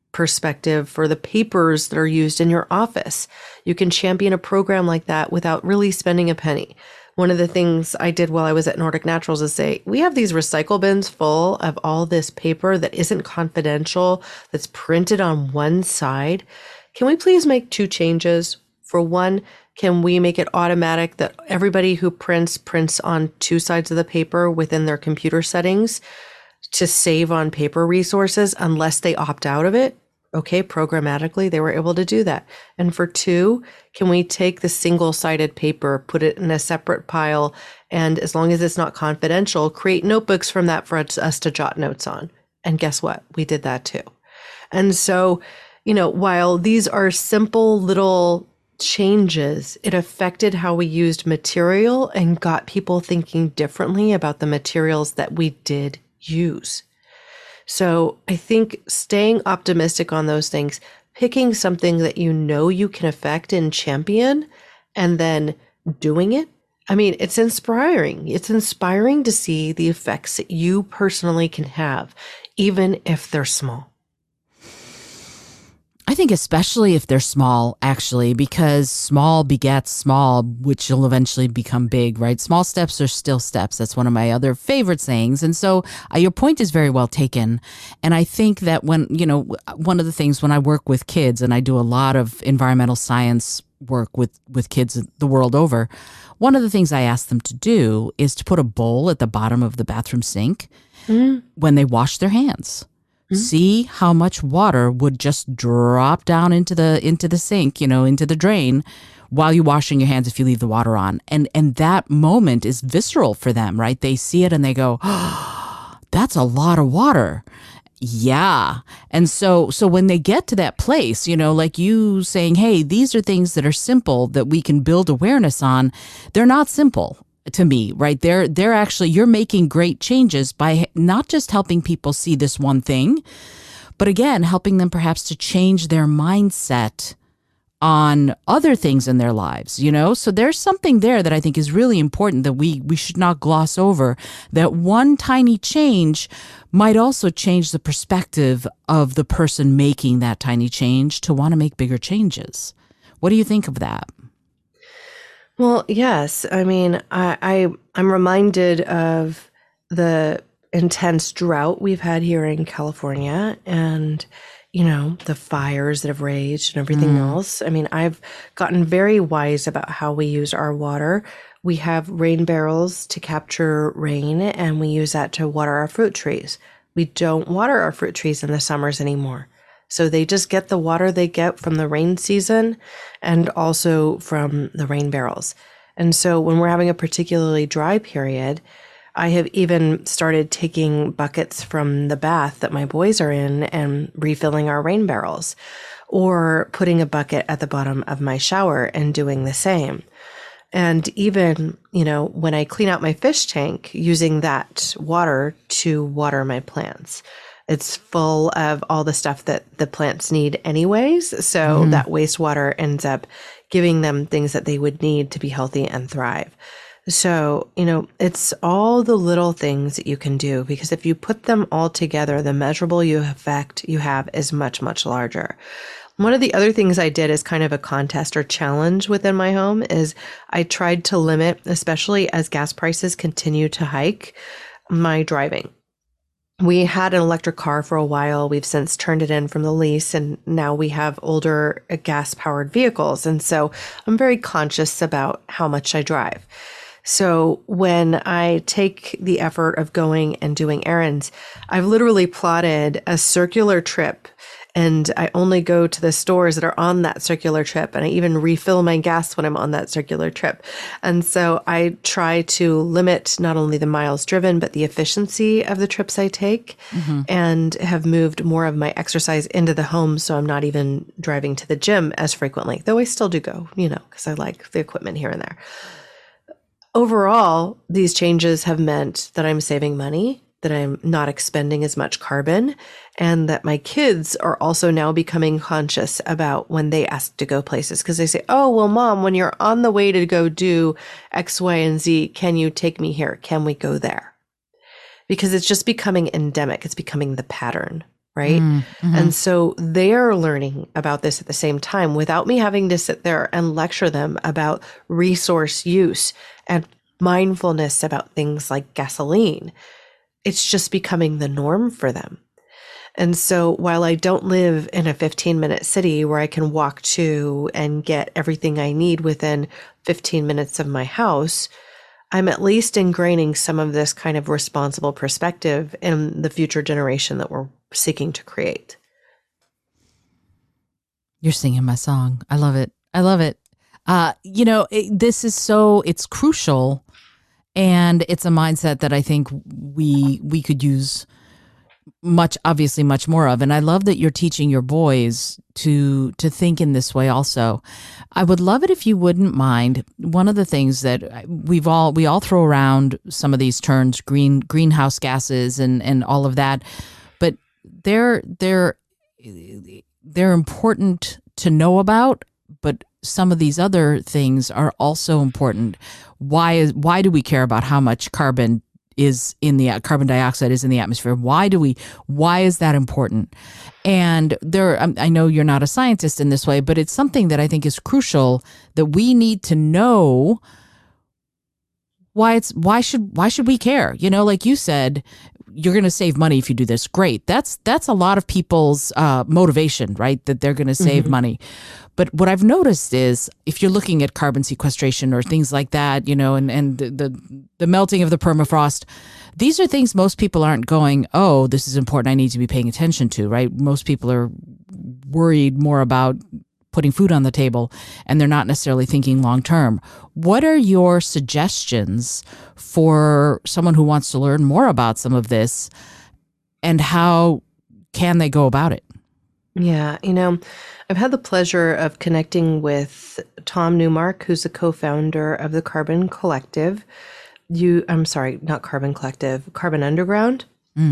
perspective for the papers that are used in your office. You can champion a program like that without really spending a penny. One of the things I did while I was at Nordic Naturals is say, we have these recycle bins full of all this paper that isn't confidential, that's printed on one side. Can we please make 2 changes? For one, can we make it automatic that everybody who prints on 2 sides of the paper within their computer settings to save on paper resources unless they opt out of it? Okay, programmatically, they were able to do that. And for 2, can we take the single-sided paper, put it in a separate pile, and as long as it's not confidential, create notebooks from that for us to jot notes on? And guess what? We did that too. And so, while these are simple little changes, it affected how we used material and got people thinking differently about the materials that we did use. So I think staying optimistic on those things, picking something that you can affect and champion, and then doing it. I mean, it's inspiring. It's inspiring to see the effects that you personally can have, even if they're small. I think especially if they're small, actually, because small begets small, which will eventually become big, right? Small steps are still steps. That's one of my other favorite sayings. And so your point is very well taken. And I think that when, one of the things when I work with kids, and I do a lot of environmental science work with kids the world over, one of the things I ask them to do is to put a bowl at the bottom of the bathroom sink when they wash their hands. See how much water would just drop down into the sink, into the drain while you're washing your hands if you leave the water on. And that moment is visceral for them, right? They see it and they go, oh, that's a lot of water. Yeah. And so when they get to that place, like you saying, hey, these are things that are simple that we can build awareness on. They're not simple. To me, right? They're actually, you're making great changes by not just helping people see this one thing, but again, helping them perhaps to change their mindset on other things in their lives, So there's something there that I think is really important that we should not gloss over, that one tiny change might also change the perspective of the person making that tiny change to want to make bigger changes. What do you think of that? Well, yes. I mean, I'm reminded of the intense drought we've had here in California and, the fires that have raged and everything else. I mean, I've gotten very wise about how we use our water. We have rain barrels to capture rain, and we use that to water our fruit trees. We don't water our fruit trees in the summers anymore. So they just get the water they get from the rain season and also from the rain barrels. And so when we're having a particularly dry period, I have even started taking buckets from the bath that my boys are in and refilling our rain barrels, or putting a bucket at the bottom of my shower and doing the same. And even, when I clean out my fish tank, using that water to water my plants. It's full of all the stuff that the plants need anyways. So that wastewater ends up giving them things that they would need to be healthy and thrive. So, it's all the little things that you can do, because if you put them all together, the measurable effect you have is much, much larger. One of the other things I did as kind of a contest or challenge within my home is I tried to limit, especially as gas prices continue to hike, my driving. We had an electric car for a while. We've since turned it in from the lease, and now we have older gas-powered vehicles. And so I'm very conscious about how much I drive. So when I take the effort of going and doing errands, I've literally plotted a circular trip, and I only go to the stores that are on that circular trip. And I even refill my gas when I'm on that circular trip. And so I try to limit not only the miles driven, but the efficiency of the trips I take, and have moved more of my exercise into the home. So I'm not even driving to the gym as frequently, though I still do go, because I like the equipment here and there. Overall, these changes have meant that I'm saving money, that I'm not expending as much carbon, and that my kids are also now becoming conscious about when they ask to go places, because they say, oh, well, Mom, when you're on the way to go do X, Y, and Z, can you take me here? Can we go there? Because it's just becoming endemic. It's becoming the pattern. right? Mm-hmm. And so they're learning about this at the same time without me having to sit there and lecture them about resource use and mindfulness about things like gasoline. It's just becoming the norm for them. And so while I don't live in a 15-minute city where I can walk to and get everything I need within 15 minutes of my house, I'm at least ingraining some of this kind of responsible perspective in the future generation that we're seeking to create. You're singing my song. I love it. I love it. This is it's crucial, and it's a mindset that I think we could use obviously much more of. And I love that you're teaching your boys to think in this way also. I would love it if you wouldn't mind. One of the things that we all throw around some of these terms, greenhouse gases and all of that, but they're important to know about, but some of these other things are also important. Why do we care about how much carbon dioxide is in the atmosphere? Why is that important? And I know you're not a scientist in this way, but it's something that I think is crucial, that we need to know why should we care? Like you said, you're going to save money if you do this. Great. That's a lot of people's motivation, right? That they're going to save money. But what I've noticed is, if you're looking at carbon sequestration or things like that, and the melting of the permafrost, these are things most people aren't going, oh, this is important, I need to be paying attention to, right? Most people are worried more about putting food on the table, and they're not necessarily thinking long term. What are your suggestions for someone who wants to learn more about some of this, and how can they go about it? Yeah, I've had the pleasure of connecting with Tom Newmark, who's the co-founder of the Carbon Collective. I'm sorry, not Carbon Collective, Carbon Underground.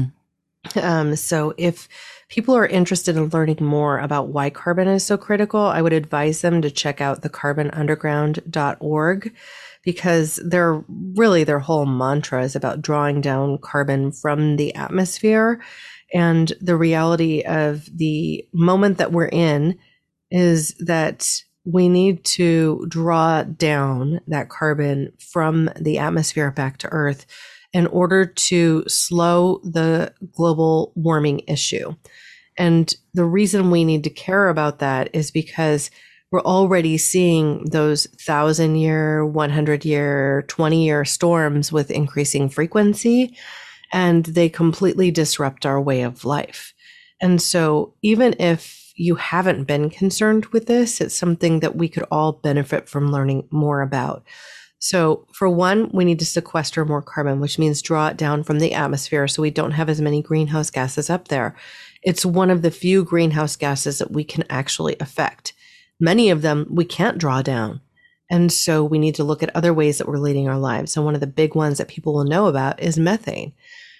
So if people are interested in learning more about why carbon is so critical, I would advise them to check out the carbonunderground.org, because their whole mantra is about drawing down carbon from the atmosphere. And the reality of the moment that we're in is that we need to draw down that carbon from the atmosphere back to Earth in order to slow the global warming issue. And the reason we need to care about that is because we're already seeing those 1,000-year, 100-year, 20-year storms with increasing frequency, and they completely disrupt our way of life. And so even if you haven't been concerned with this, it's something that we could all benefit from learning more about. So for one, we need to sequester more carbon, which means draw it down from the atmosphere so we don't have as many greenhouse gases up there. It's one of the few greenhouse gases that we can actually affect. Many of them we can't draw down. And so we need to look at other ways that we're leading our lives. So one of the big ones that people will know about is methane.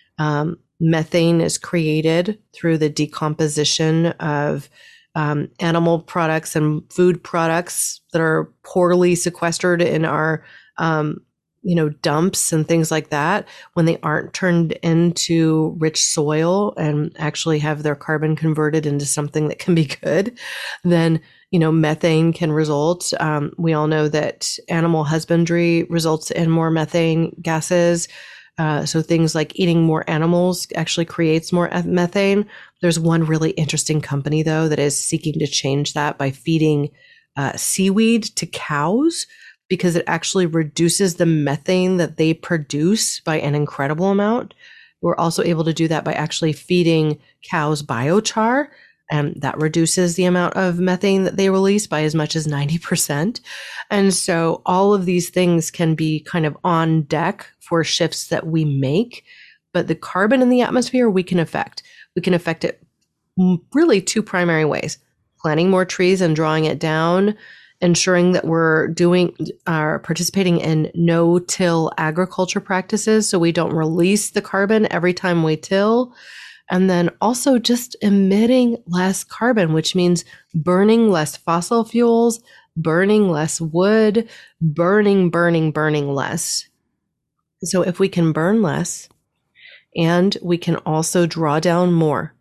Methane is created through the decomposition of animal products and food products that are poorly sequestered in our dumps and things like that. When they aren't turned into rich soil and actually have their carbon converted into something that can be good, then methane can result. We all know that animal husbandry results in more methane gases. So things like eating more animals actually creates more methane. There's one really interesting company, though, that is seeking to change that by feeding seaweed to cows, because it actually reduces the methane that they produce by an incredible amount. We're also able to do that by actually feeding cows biochar, and that reduces the amount of methane that they release by as much as 90%. And so all of these things can be kind of on deck for shifts that we make. But the carbon in the atmosphere, we can affect. We can affect it really two primary ways: planting more trees and drawing it down, ensuring that we're participating in no-till agriculture practices so we don't release the carbon every time we till. And then also just emitting less carbon, which means burning less fossil fuels, burning less wood, burning less. So if we can burn less, and we can also draw down more,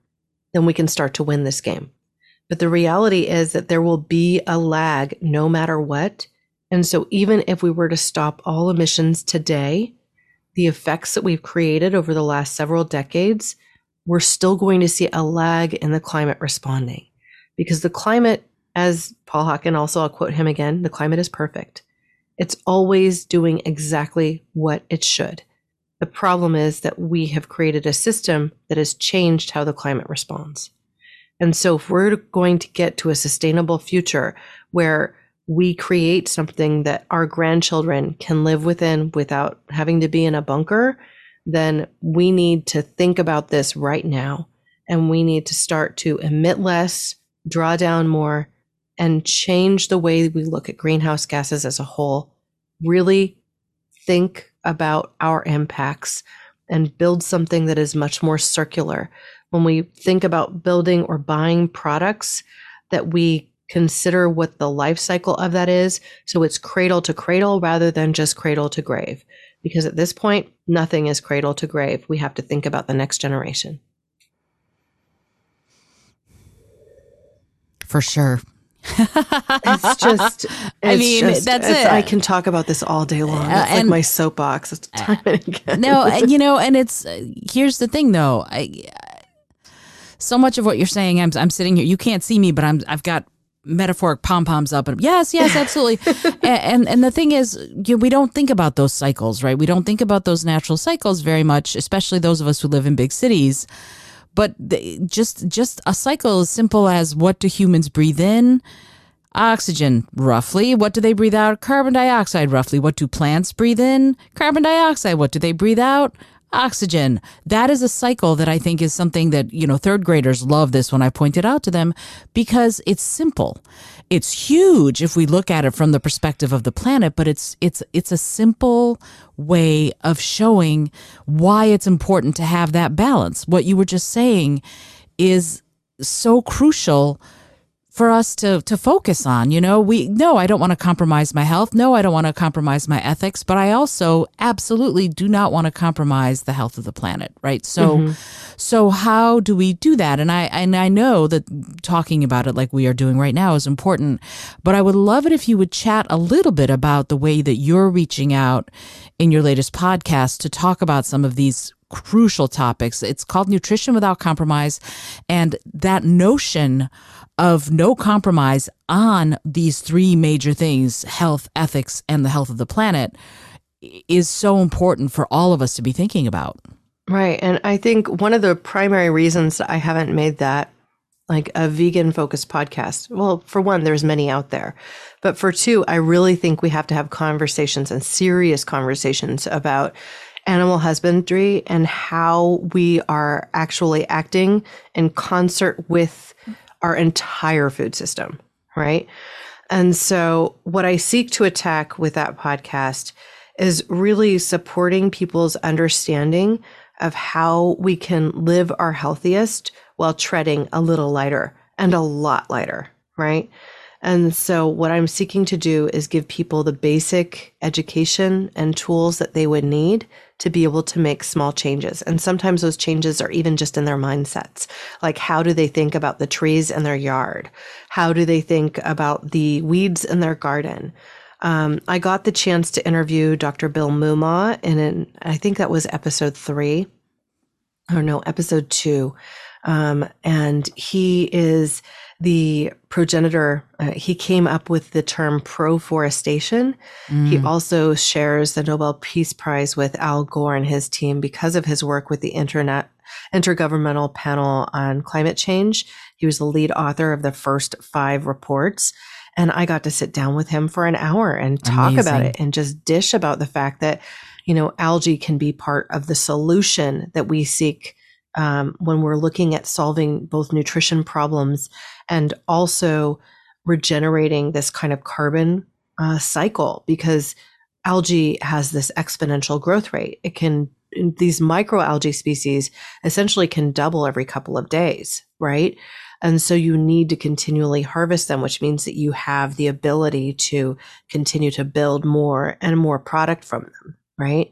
then we can start to win this game. But the reality is that there will be a lag no matter what. And so even if we were to stop all emissions today, the effects that we've created over the last several decades, we're still going to see a lag in the climate responding. Because the climate, as Paul Hawken, also I'll quote him again, the climate is perfect. It's always doing exactly what it should. The problem is that we have created a system that has changed how the climate responds. And so if we're going to get to a sustainable future where we create something that our grandchildren can live within without having to be in a bunker, then we need to think about this right now. And we need to start to emit less, draw down more, and change the way we look at greenhouse gases as a whole. Really think about our impacts and build something that is much more circular. When we think about building or buying products, that we consider what the life cycle of that is. So it's cradle to cradle rather than just cradle to grave. Because at this point, nothing is cradle to grave. We have to think about the next generation. For sure. It's just, that's it. I can talk about this all day long. It's like my soapbox. It's time and again. No, and it's, here's the thing though. So much of what you're saying, I'm sitting here, you can't see me, but I've got metaphoric pom-poms up and yes, absolutely. and the thing is, we don't think about those cycles, right? We don't think about those natural cycles very much, especially those of us who live in big cities. But just a cycle as simple as, what do humans breathe in? Oxygen, roughly. What do they breathe out? Carbon dioxide, roughly. What do plants breathe in? Carbon dioxide. What do they breathe out? Oxygen. That is a cycle that I think is something that, third graders love this when I point it out to them, because it's simple. It's huge if we look at it from the perspective of the planet, but it's a simple way of showing why it's important to have that balance. What you were just saying is so crucial for us to focus on. No, I don't want to compromise my health. No, I don't want to compromise my ethics, but I also absolutely do not want to compromise the health of the planet, right? So, So how do we do that? And I know that talking about it like we are doing right now is important, but I would love it if you would chat a little bit about the way that you're reaching out in your latest podcast to talk about some of these crucial topics. It's called Nutrition Without Compromise, and that notion of no compromise on these three major things, health, ethics, and the health of the planet, is so important for all of us to be thinking about. Right. And I think one of the primary reasons that I haven't made that like a vegan focused podcast, well, for one, there's many out there. But for two, I really think we have to have conversations and serious conversations about animal husbandry and how we are actually acting in concert with our entire food system, right? And so what I seek to attack with that podcast is really supporting people's understanding of how we can live our healthiest while treading a little lighter and a lot lighter, right? And so what I'm seeking to do is give people the basic education and tools that they would need to be able to make small changes. And sometimes those changes are even just in their mindsets. Like, how do they think about the trees in their yard? How do they think about the weeds in their garden? I got the chance to interview Dr. Bill Moomaw I think that was episode 2. And he is the progenitor. He came up with the term proforestation. He also shares the Nobel Peace Prize with Al Gore and his team because of his work with the Intergovernmental Panel on Climate Change. He was the lead author of the first 5 reports. And I got to sit down with him for an hour and talk about it and just dish about the fact that, algae can be part of the solution that we seek when we're looking at solving both nutrition problems and also regenerating this kind of carbon cycle, because algae has this exponential growth rate. These microalgae species essentially can double every couple of days, right? And so you need to continually harvest them, which means that you have the ability to continue to build more and more product from them, right?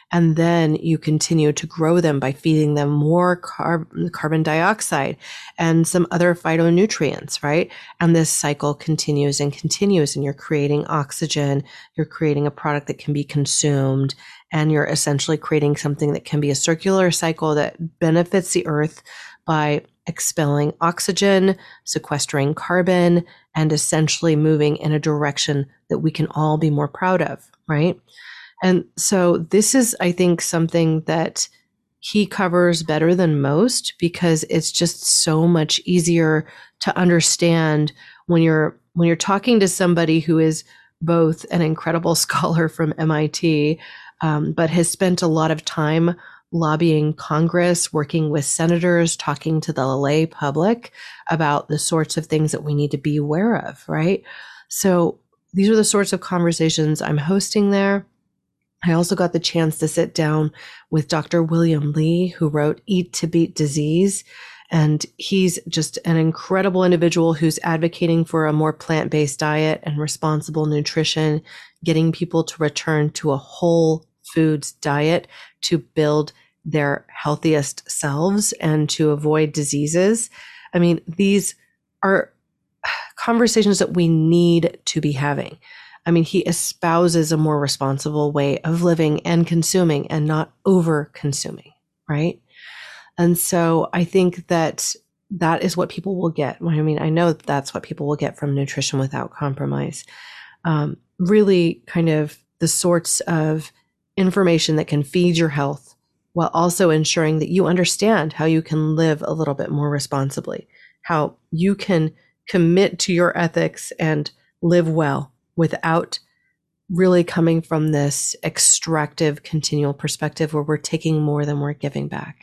And then you continue to grow them by feeding them more carbon dioxide and some other phytonutrients, right? And this cycle continues and continues, and you're creating oxygen. You're creating a product that can be consumed, and you're essentially creating something that can be a circular cycle that benefits the earth by expelling oxygen, sequestering carbon, and essentially moving in a direction that we can all be more proud of, right? And so this is, I think, something that he covers better than most, because it's just so much easier to understand when you're talking to somebody who is both an incredible scholar from MIT, but has spent a lot of time lobbying Congress, working with senators, talking to the lay public about the sorts of things that we need to be aware of, right? So these are the sorts of conversations I'm hosting there. I also got the chance to sit down with Dr. William Li, who wrote Eat to Beat Disease. And he's just an incredible individual who's advocating for a more plant-based diet and responsible nutrition, getting people to return to a whole foods diet to build their healthiest selves and to avoid diseases. I mean, these are conversations that we need to be having. I mean, he espouses a more responsible way of living and consuming and not over consuming, right? And so I think that is what people will get. I mean, I know that's what people will get from Nutrition Without Compromise. Really kind of the sorts of information that can feed your health while also ensuring that you understand how you can live a little bit more responsibly, how you can commit to your ethics and live well without really coming from this extractive, continual perspective where we're taking more than we're giving back.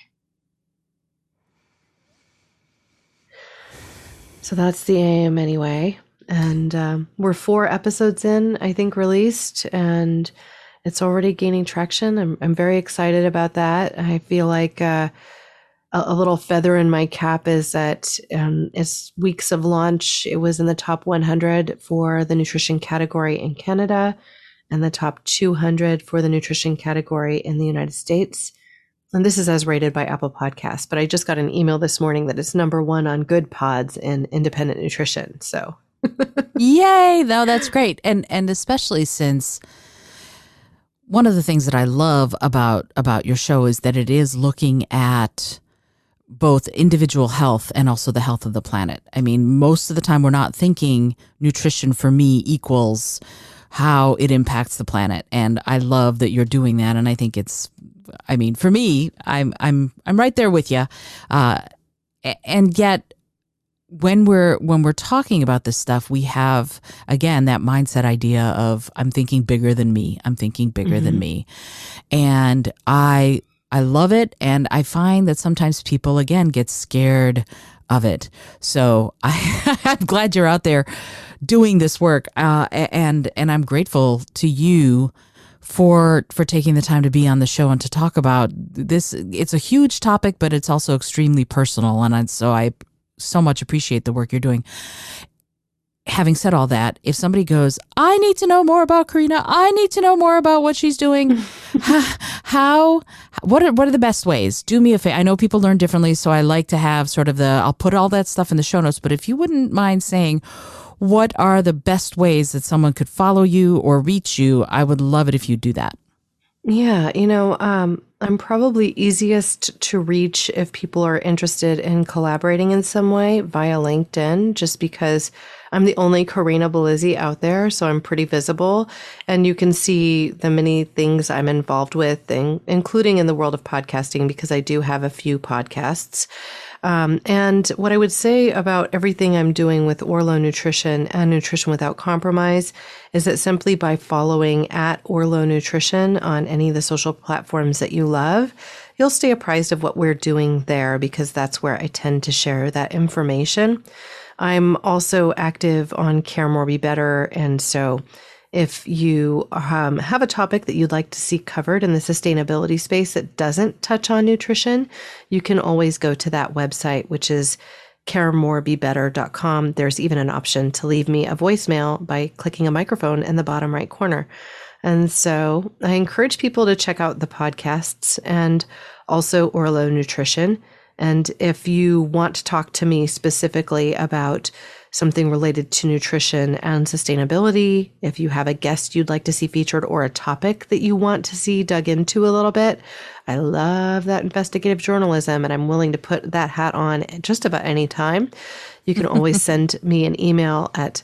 So that's the aim anyway. And we're 4 episodes in, I think, released, and it's already gaining traction. I'm very excited about that. I feel like a little feather in my cap is that it's weeks of launch. It was in the top 100 for the nutrition category in Canada and the top 200 for the nutrition category in the United States. And this is as rated by Apple Podcasts. But I just got an email this morning that it's number 1 on Good Pods in independent nutrition. So yay! No, that's great. And especially since one of the things that I love about your show is that it is looking at both individual health and also the health of the planet. I mean, most of the time we're not thinking nutrition for me equals how it impacts the planet. And I love that you're doing that. And I think for me, I'm right there with you. And yet when we're talking about this stuff, we have, again, that mindset idea of I'm thinking bigger than me. I'm thinking bigger than me. And I love it. And I find that sometimes people, again, get scared of it. So I'm glad you're out there doing this work. And I'm grateful to you for taking the time to be on the show and to talk about this. It's a huge topic, but it's also extremely personal. And so I so much appreciate the work you're doing. Having said all that, if somebody goes, I need to know more about Karina, I need to know more about what she's doing, what are the best ways? Do me a favor. I know people learn differently, so I like to have sort of I'll put all that stuff in the show notes, but if you wouldn't mind saying, what are the best ways that someone could follow you or reach you? I would love it if you do that. Yeah, I'm probably easiest to reach if people are interested in collaborating in some way via LinkedIn, just because I'm the only Karina Bellizzi out there, so I'm pretty visible. And you can see the many things I'm involved with, including in the world of podcasting, because I do have a few podcasts. And what I would say about everything I'm doing with Orlo Nutrition and Nutrition Without Compromise is that simply by following at Orlo Nutrition on any of the social platforms that you love, you'll stay apprised of what we're doing there, because that's where I tend to share that information. I'm also active on Care More Be Better. And so if you have a topic that you'd like to see covered in the sustainability space that doesn't touch on nutrition, you can always go to that website, which is caremorebebetter.com. There's even an option to leave me a voicemail by clicking a microphone in the bottom right corner. And so I encourage people to check out the podcasts and also Orlo Nutrition. And if you want to talk to me specifically about something related to nutrition and sustainability, if you have a guest you'd like to see featured or a topic that you want to see dug into a little bit, I love that investigative journalism and I'm willing to put that hat on just about any time. You can always send me an email at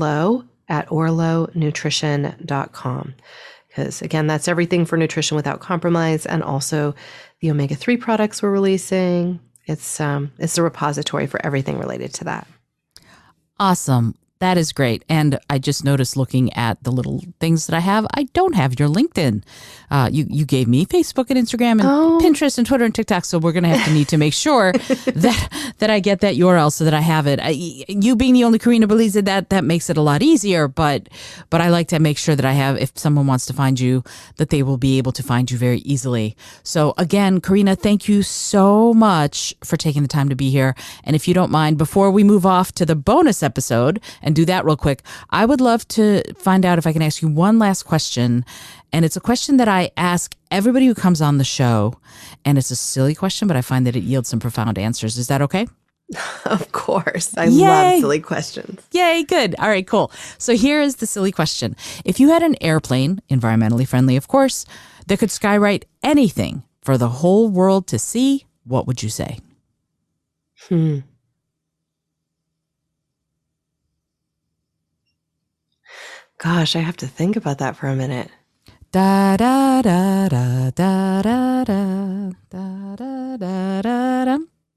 hello@orlonutrition.com. Because again, that's everything for nutrition without compromise, and also the omega-3 products we're releasing. It's a repository for everything related to that. Awesome. That is great. And I just noticed looking at the little things that I have, I don't have your LinkedIn. You gave me Facebook and Instagram and Pinterest and Twitter and TikTok. So we're going to need to make sure that I get that URL so that I have it. You being the only Karina believes that makes it a lot easier. But I like to make sure that I have, if someone wants to find you, that they will be able to find you very easily. So again, Karina, thank you so much for taking the time to be here. And if you don't mind, before we move off to the bonus episode and do that real quick, I would love to find out if I can ask you one last question. And it's a question that I ask everybody who comes on the show. And it's a silly question, but I find that it yields some profound answers. Is that okay? Of course. I love silly questions. Yay, good. All right, cool. So here is the silly question. If you had an airplane, environmentally friendly, of course, that could skywrite anything for the whole world to see, what would you say? Gosh, I have to think about that for a minute. Da da da da da da da da da da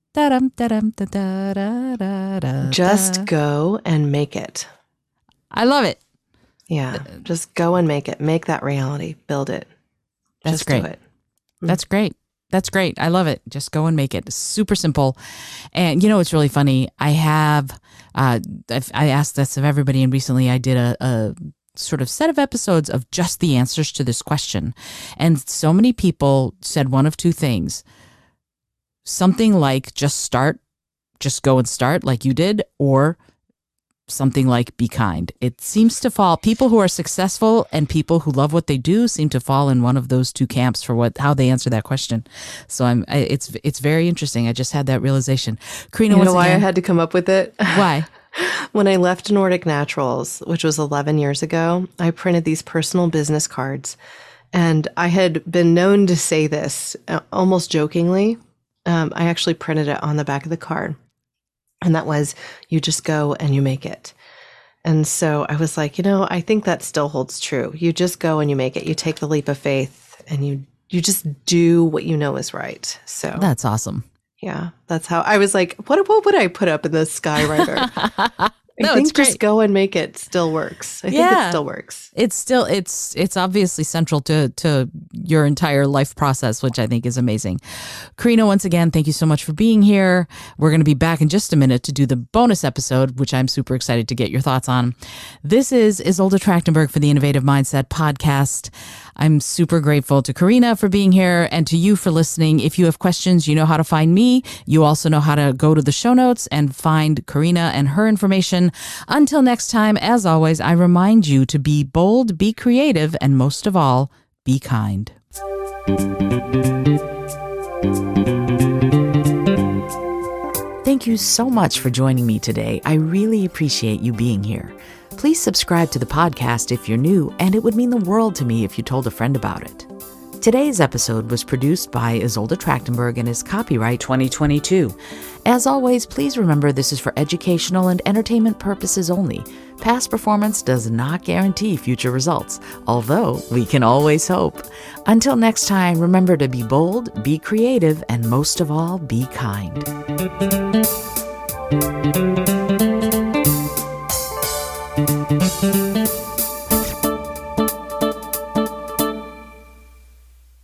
da. Just go and make it. I love it. Yeah, just go and make it. Make that reality. Build it. That's just great. Do it. That's great. That's great. I love it. Just go and make it. Super simple. And you know, it's really funny. I asked this of everybody, and recently I did a sort of set of episodes of just the answers to this question. And so many people said one of two things. Something like just go and start like you did, or something like be kind. It seems to fall, people who are successful and people who love what they do seem to fall in one of those two camps for how they answer that question. So it's very interesting. I just had that realization. Karina, you know why I had to come up with it? Why? When I left Nordic Naturals, which was 11 years ago, I printed these personal business cards. And I had been known to say this almost jokingly. I actually printed it on the back of the card. And that was, you just go and you make it. And so I was like, I think that still holds true. You just go and you make it. You take the leap of faith and you just do what you know is right. So that's awesome. Yeah, that's how I was like, what would I put up in the skywriter? I think just go and make it still works. I think it still works. It's obviously central to your entire life process, which I think is amazing. Karina, once again, thank you so much for being here. We're going to be back in just a minute to do the bonus episode, which I'm super excited to get your thoughts on. This is Isolde Trachtenberg for the Innovative Mindset Podcast. I'm super grateful to Karina for being here and to you for listening. If you have questions, you know how to find me. You also know how to go to the show notes and find Karina and her information. Until next time, as always, I remind you to be bold, be creative, and most of all, be kind. Thank you so much for joining me today. I really appreciate you being here. Please subscribe to the podcast if you're new, and it would mean the world to me if you told a friend about it. Today's episode was produced by Isolde Trachtenberg and is copyright 2022. As always, please remember this is for educational and entertainment purposes only. Past performance does not guarantee future results, although we can always hope. Until next time, remember to be bold, be creative, and most of all, be kind. Thank you.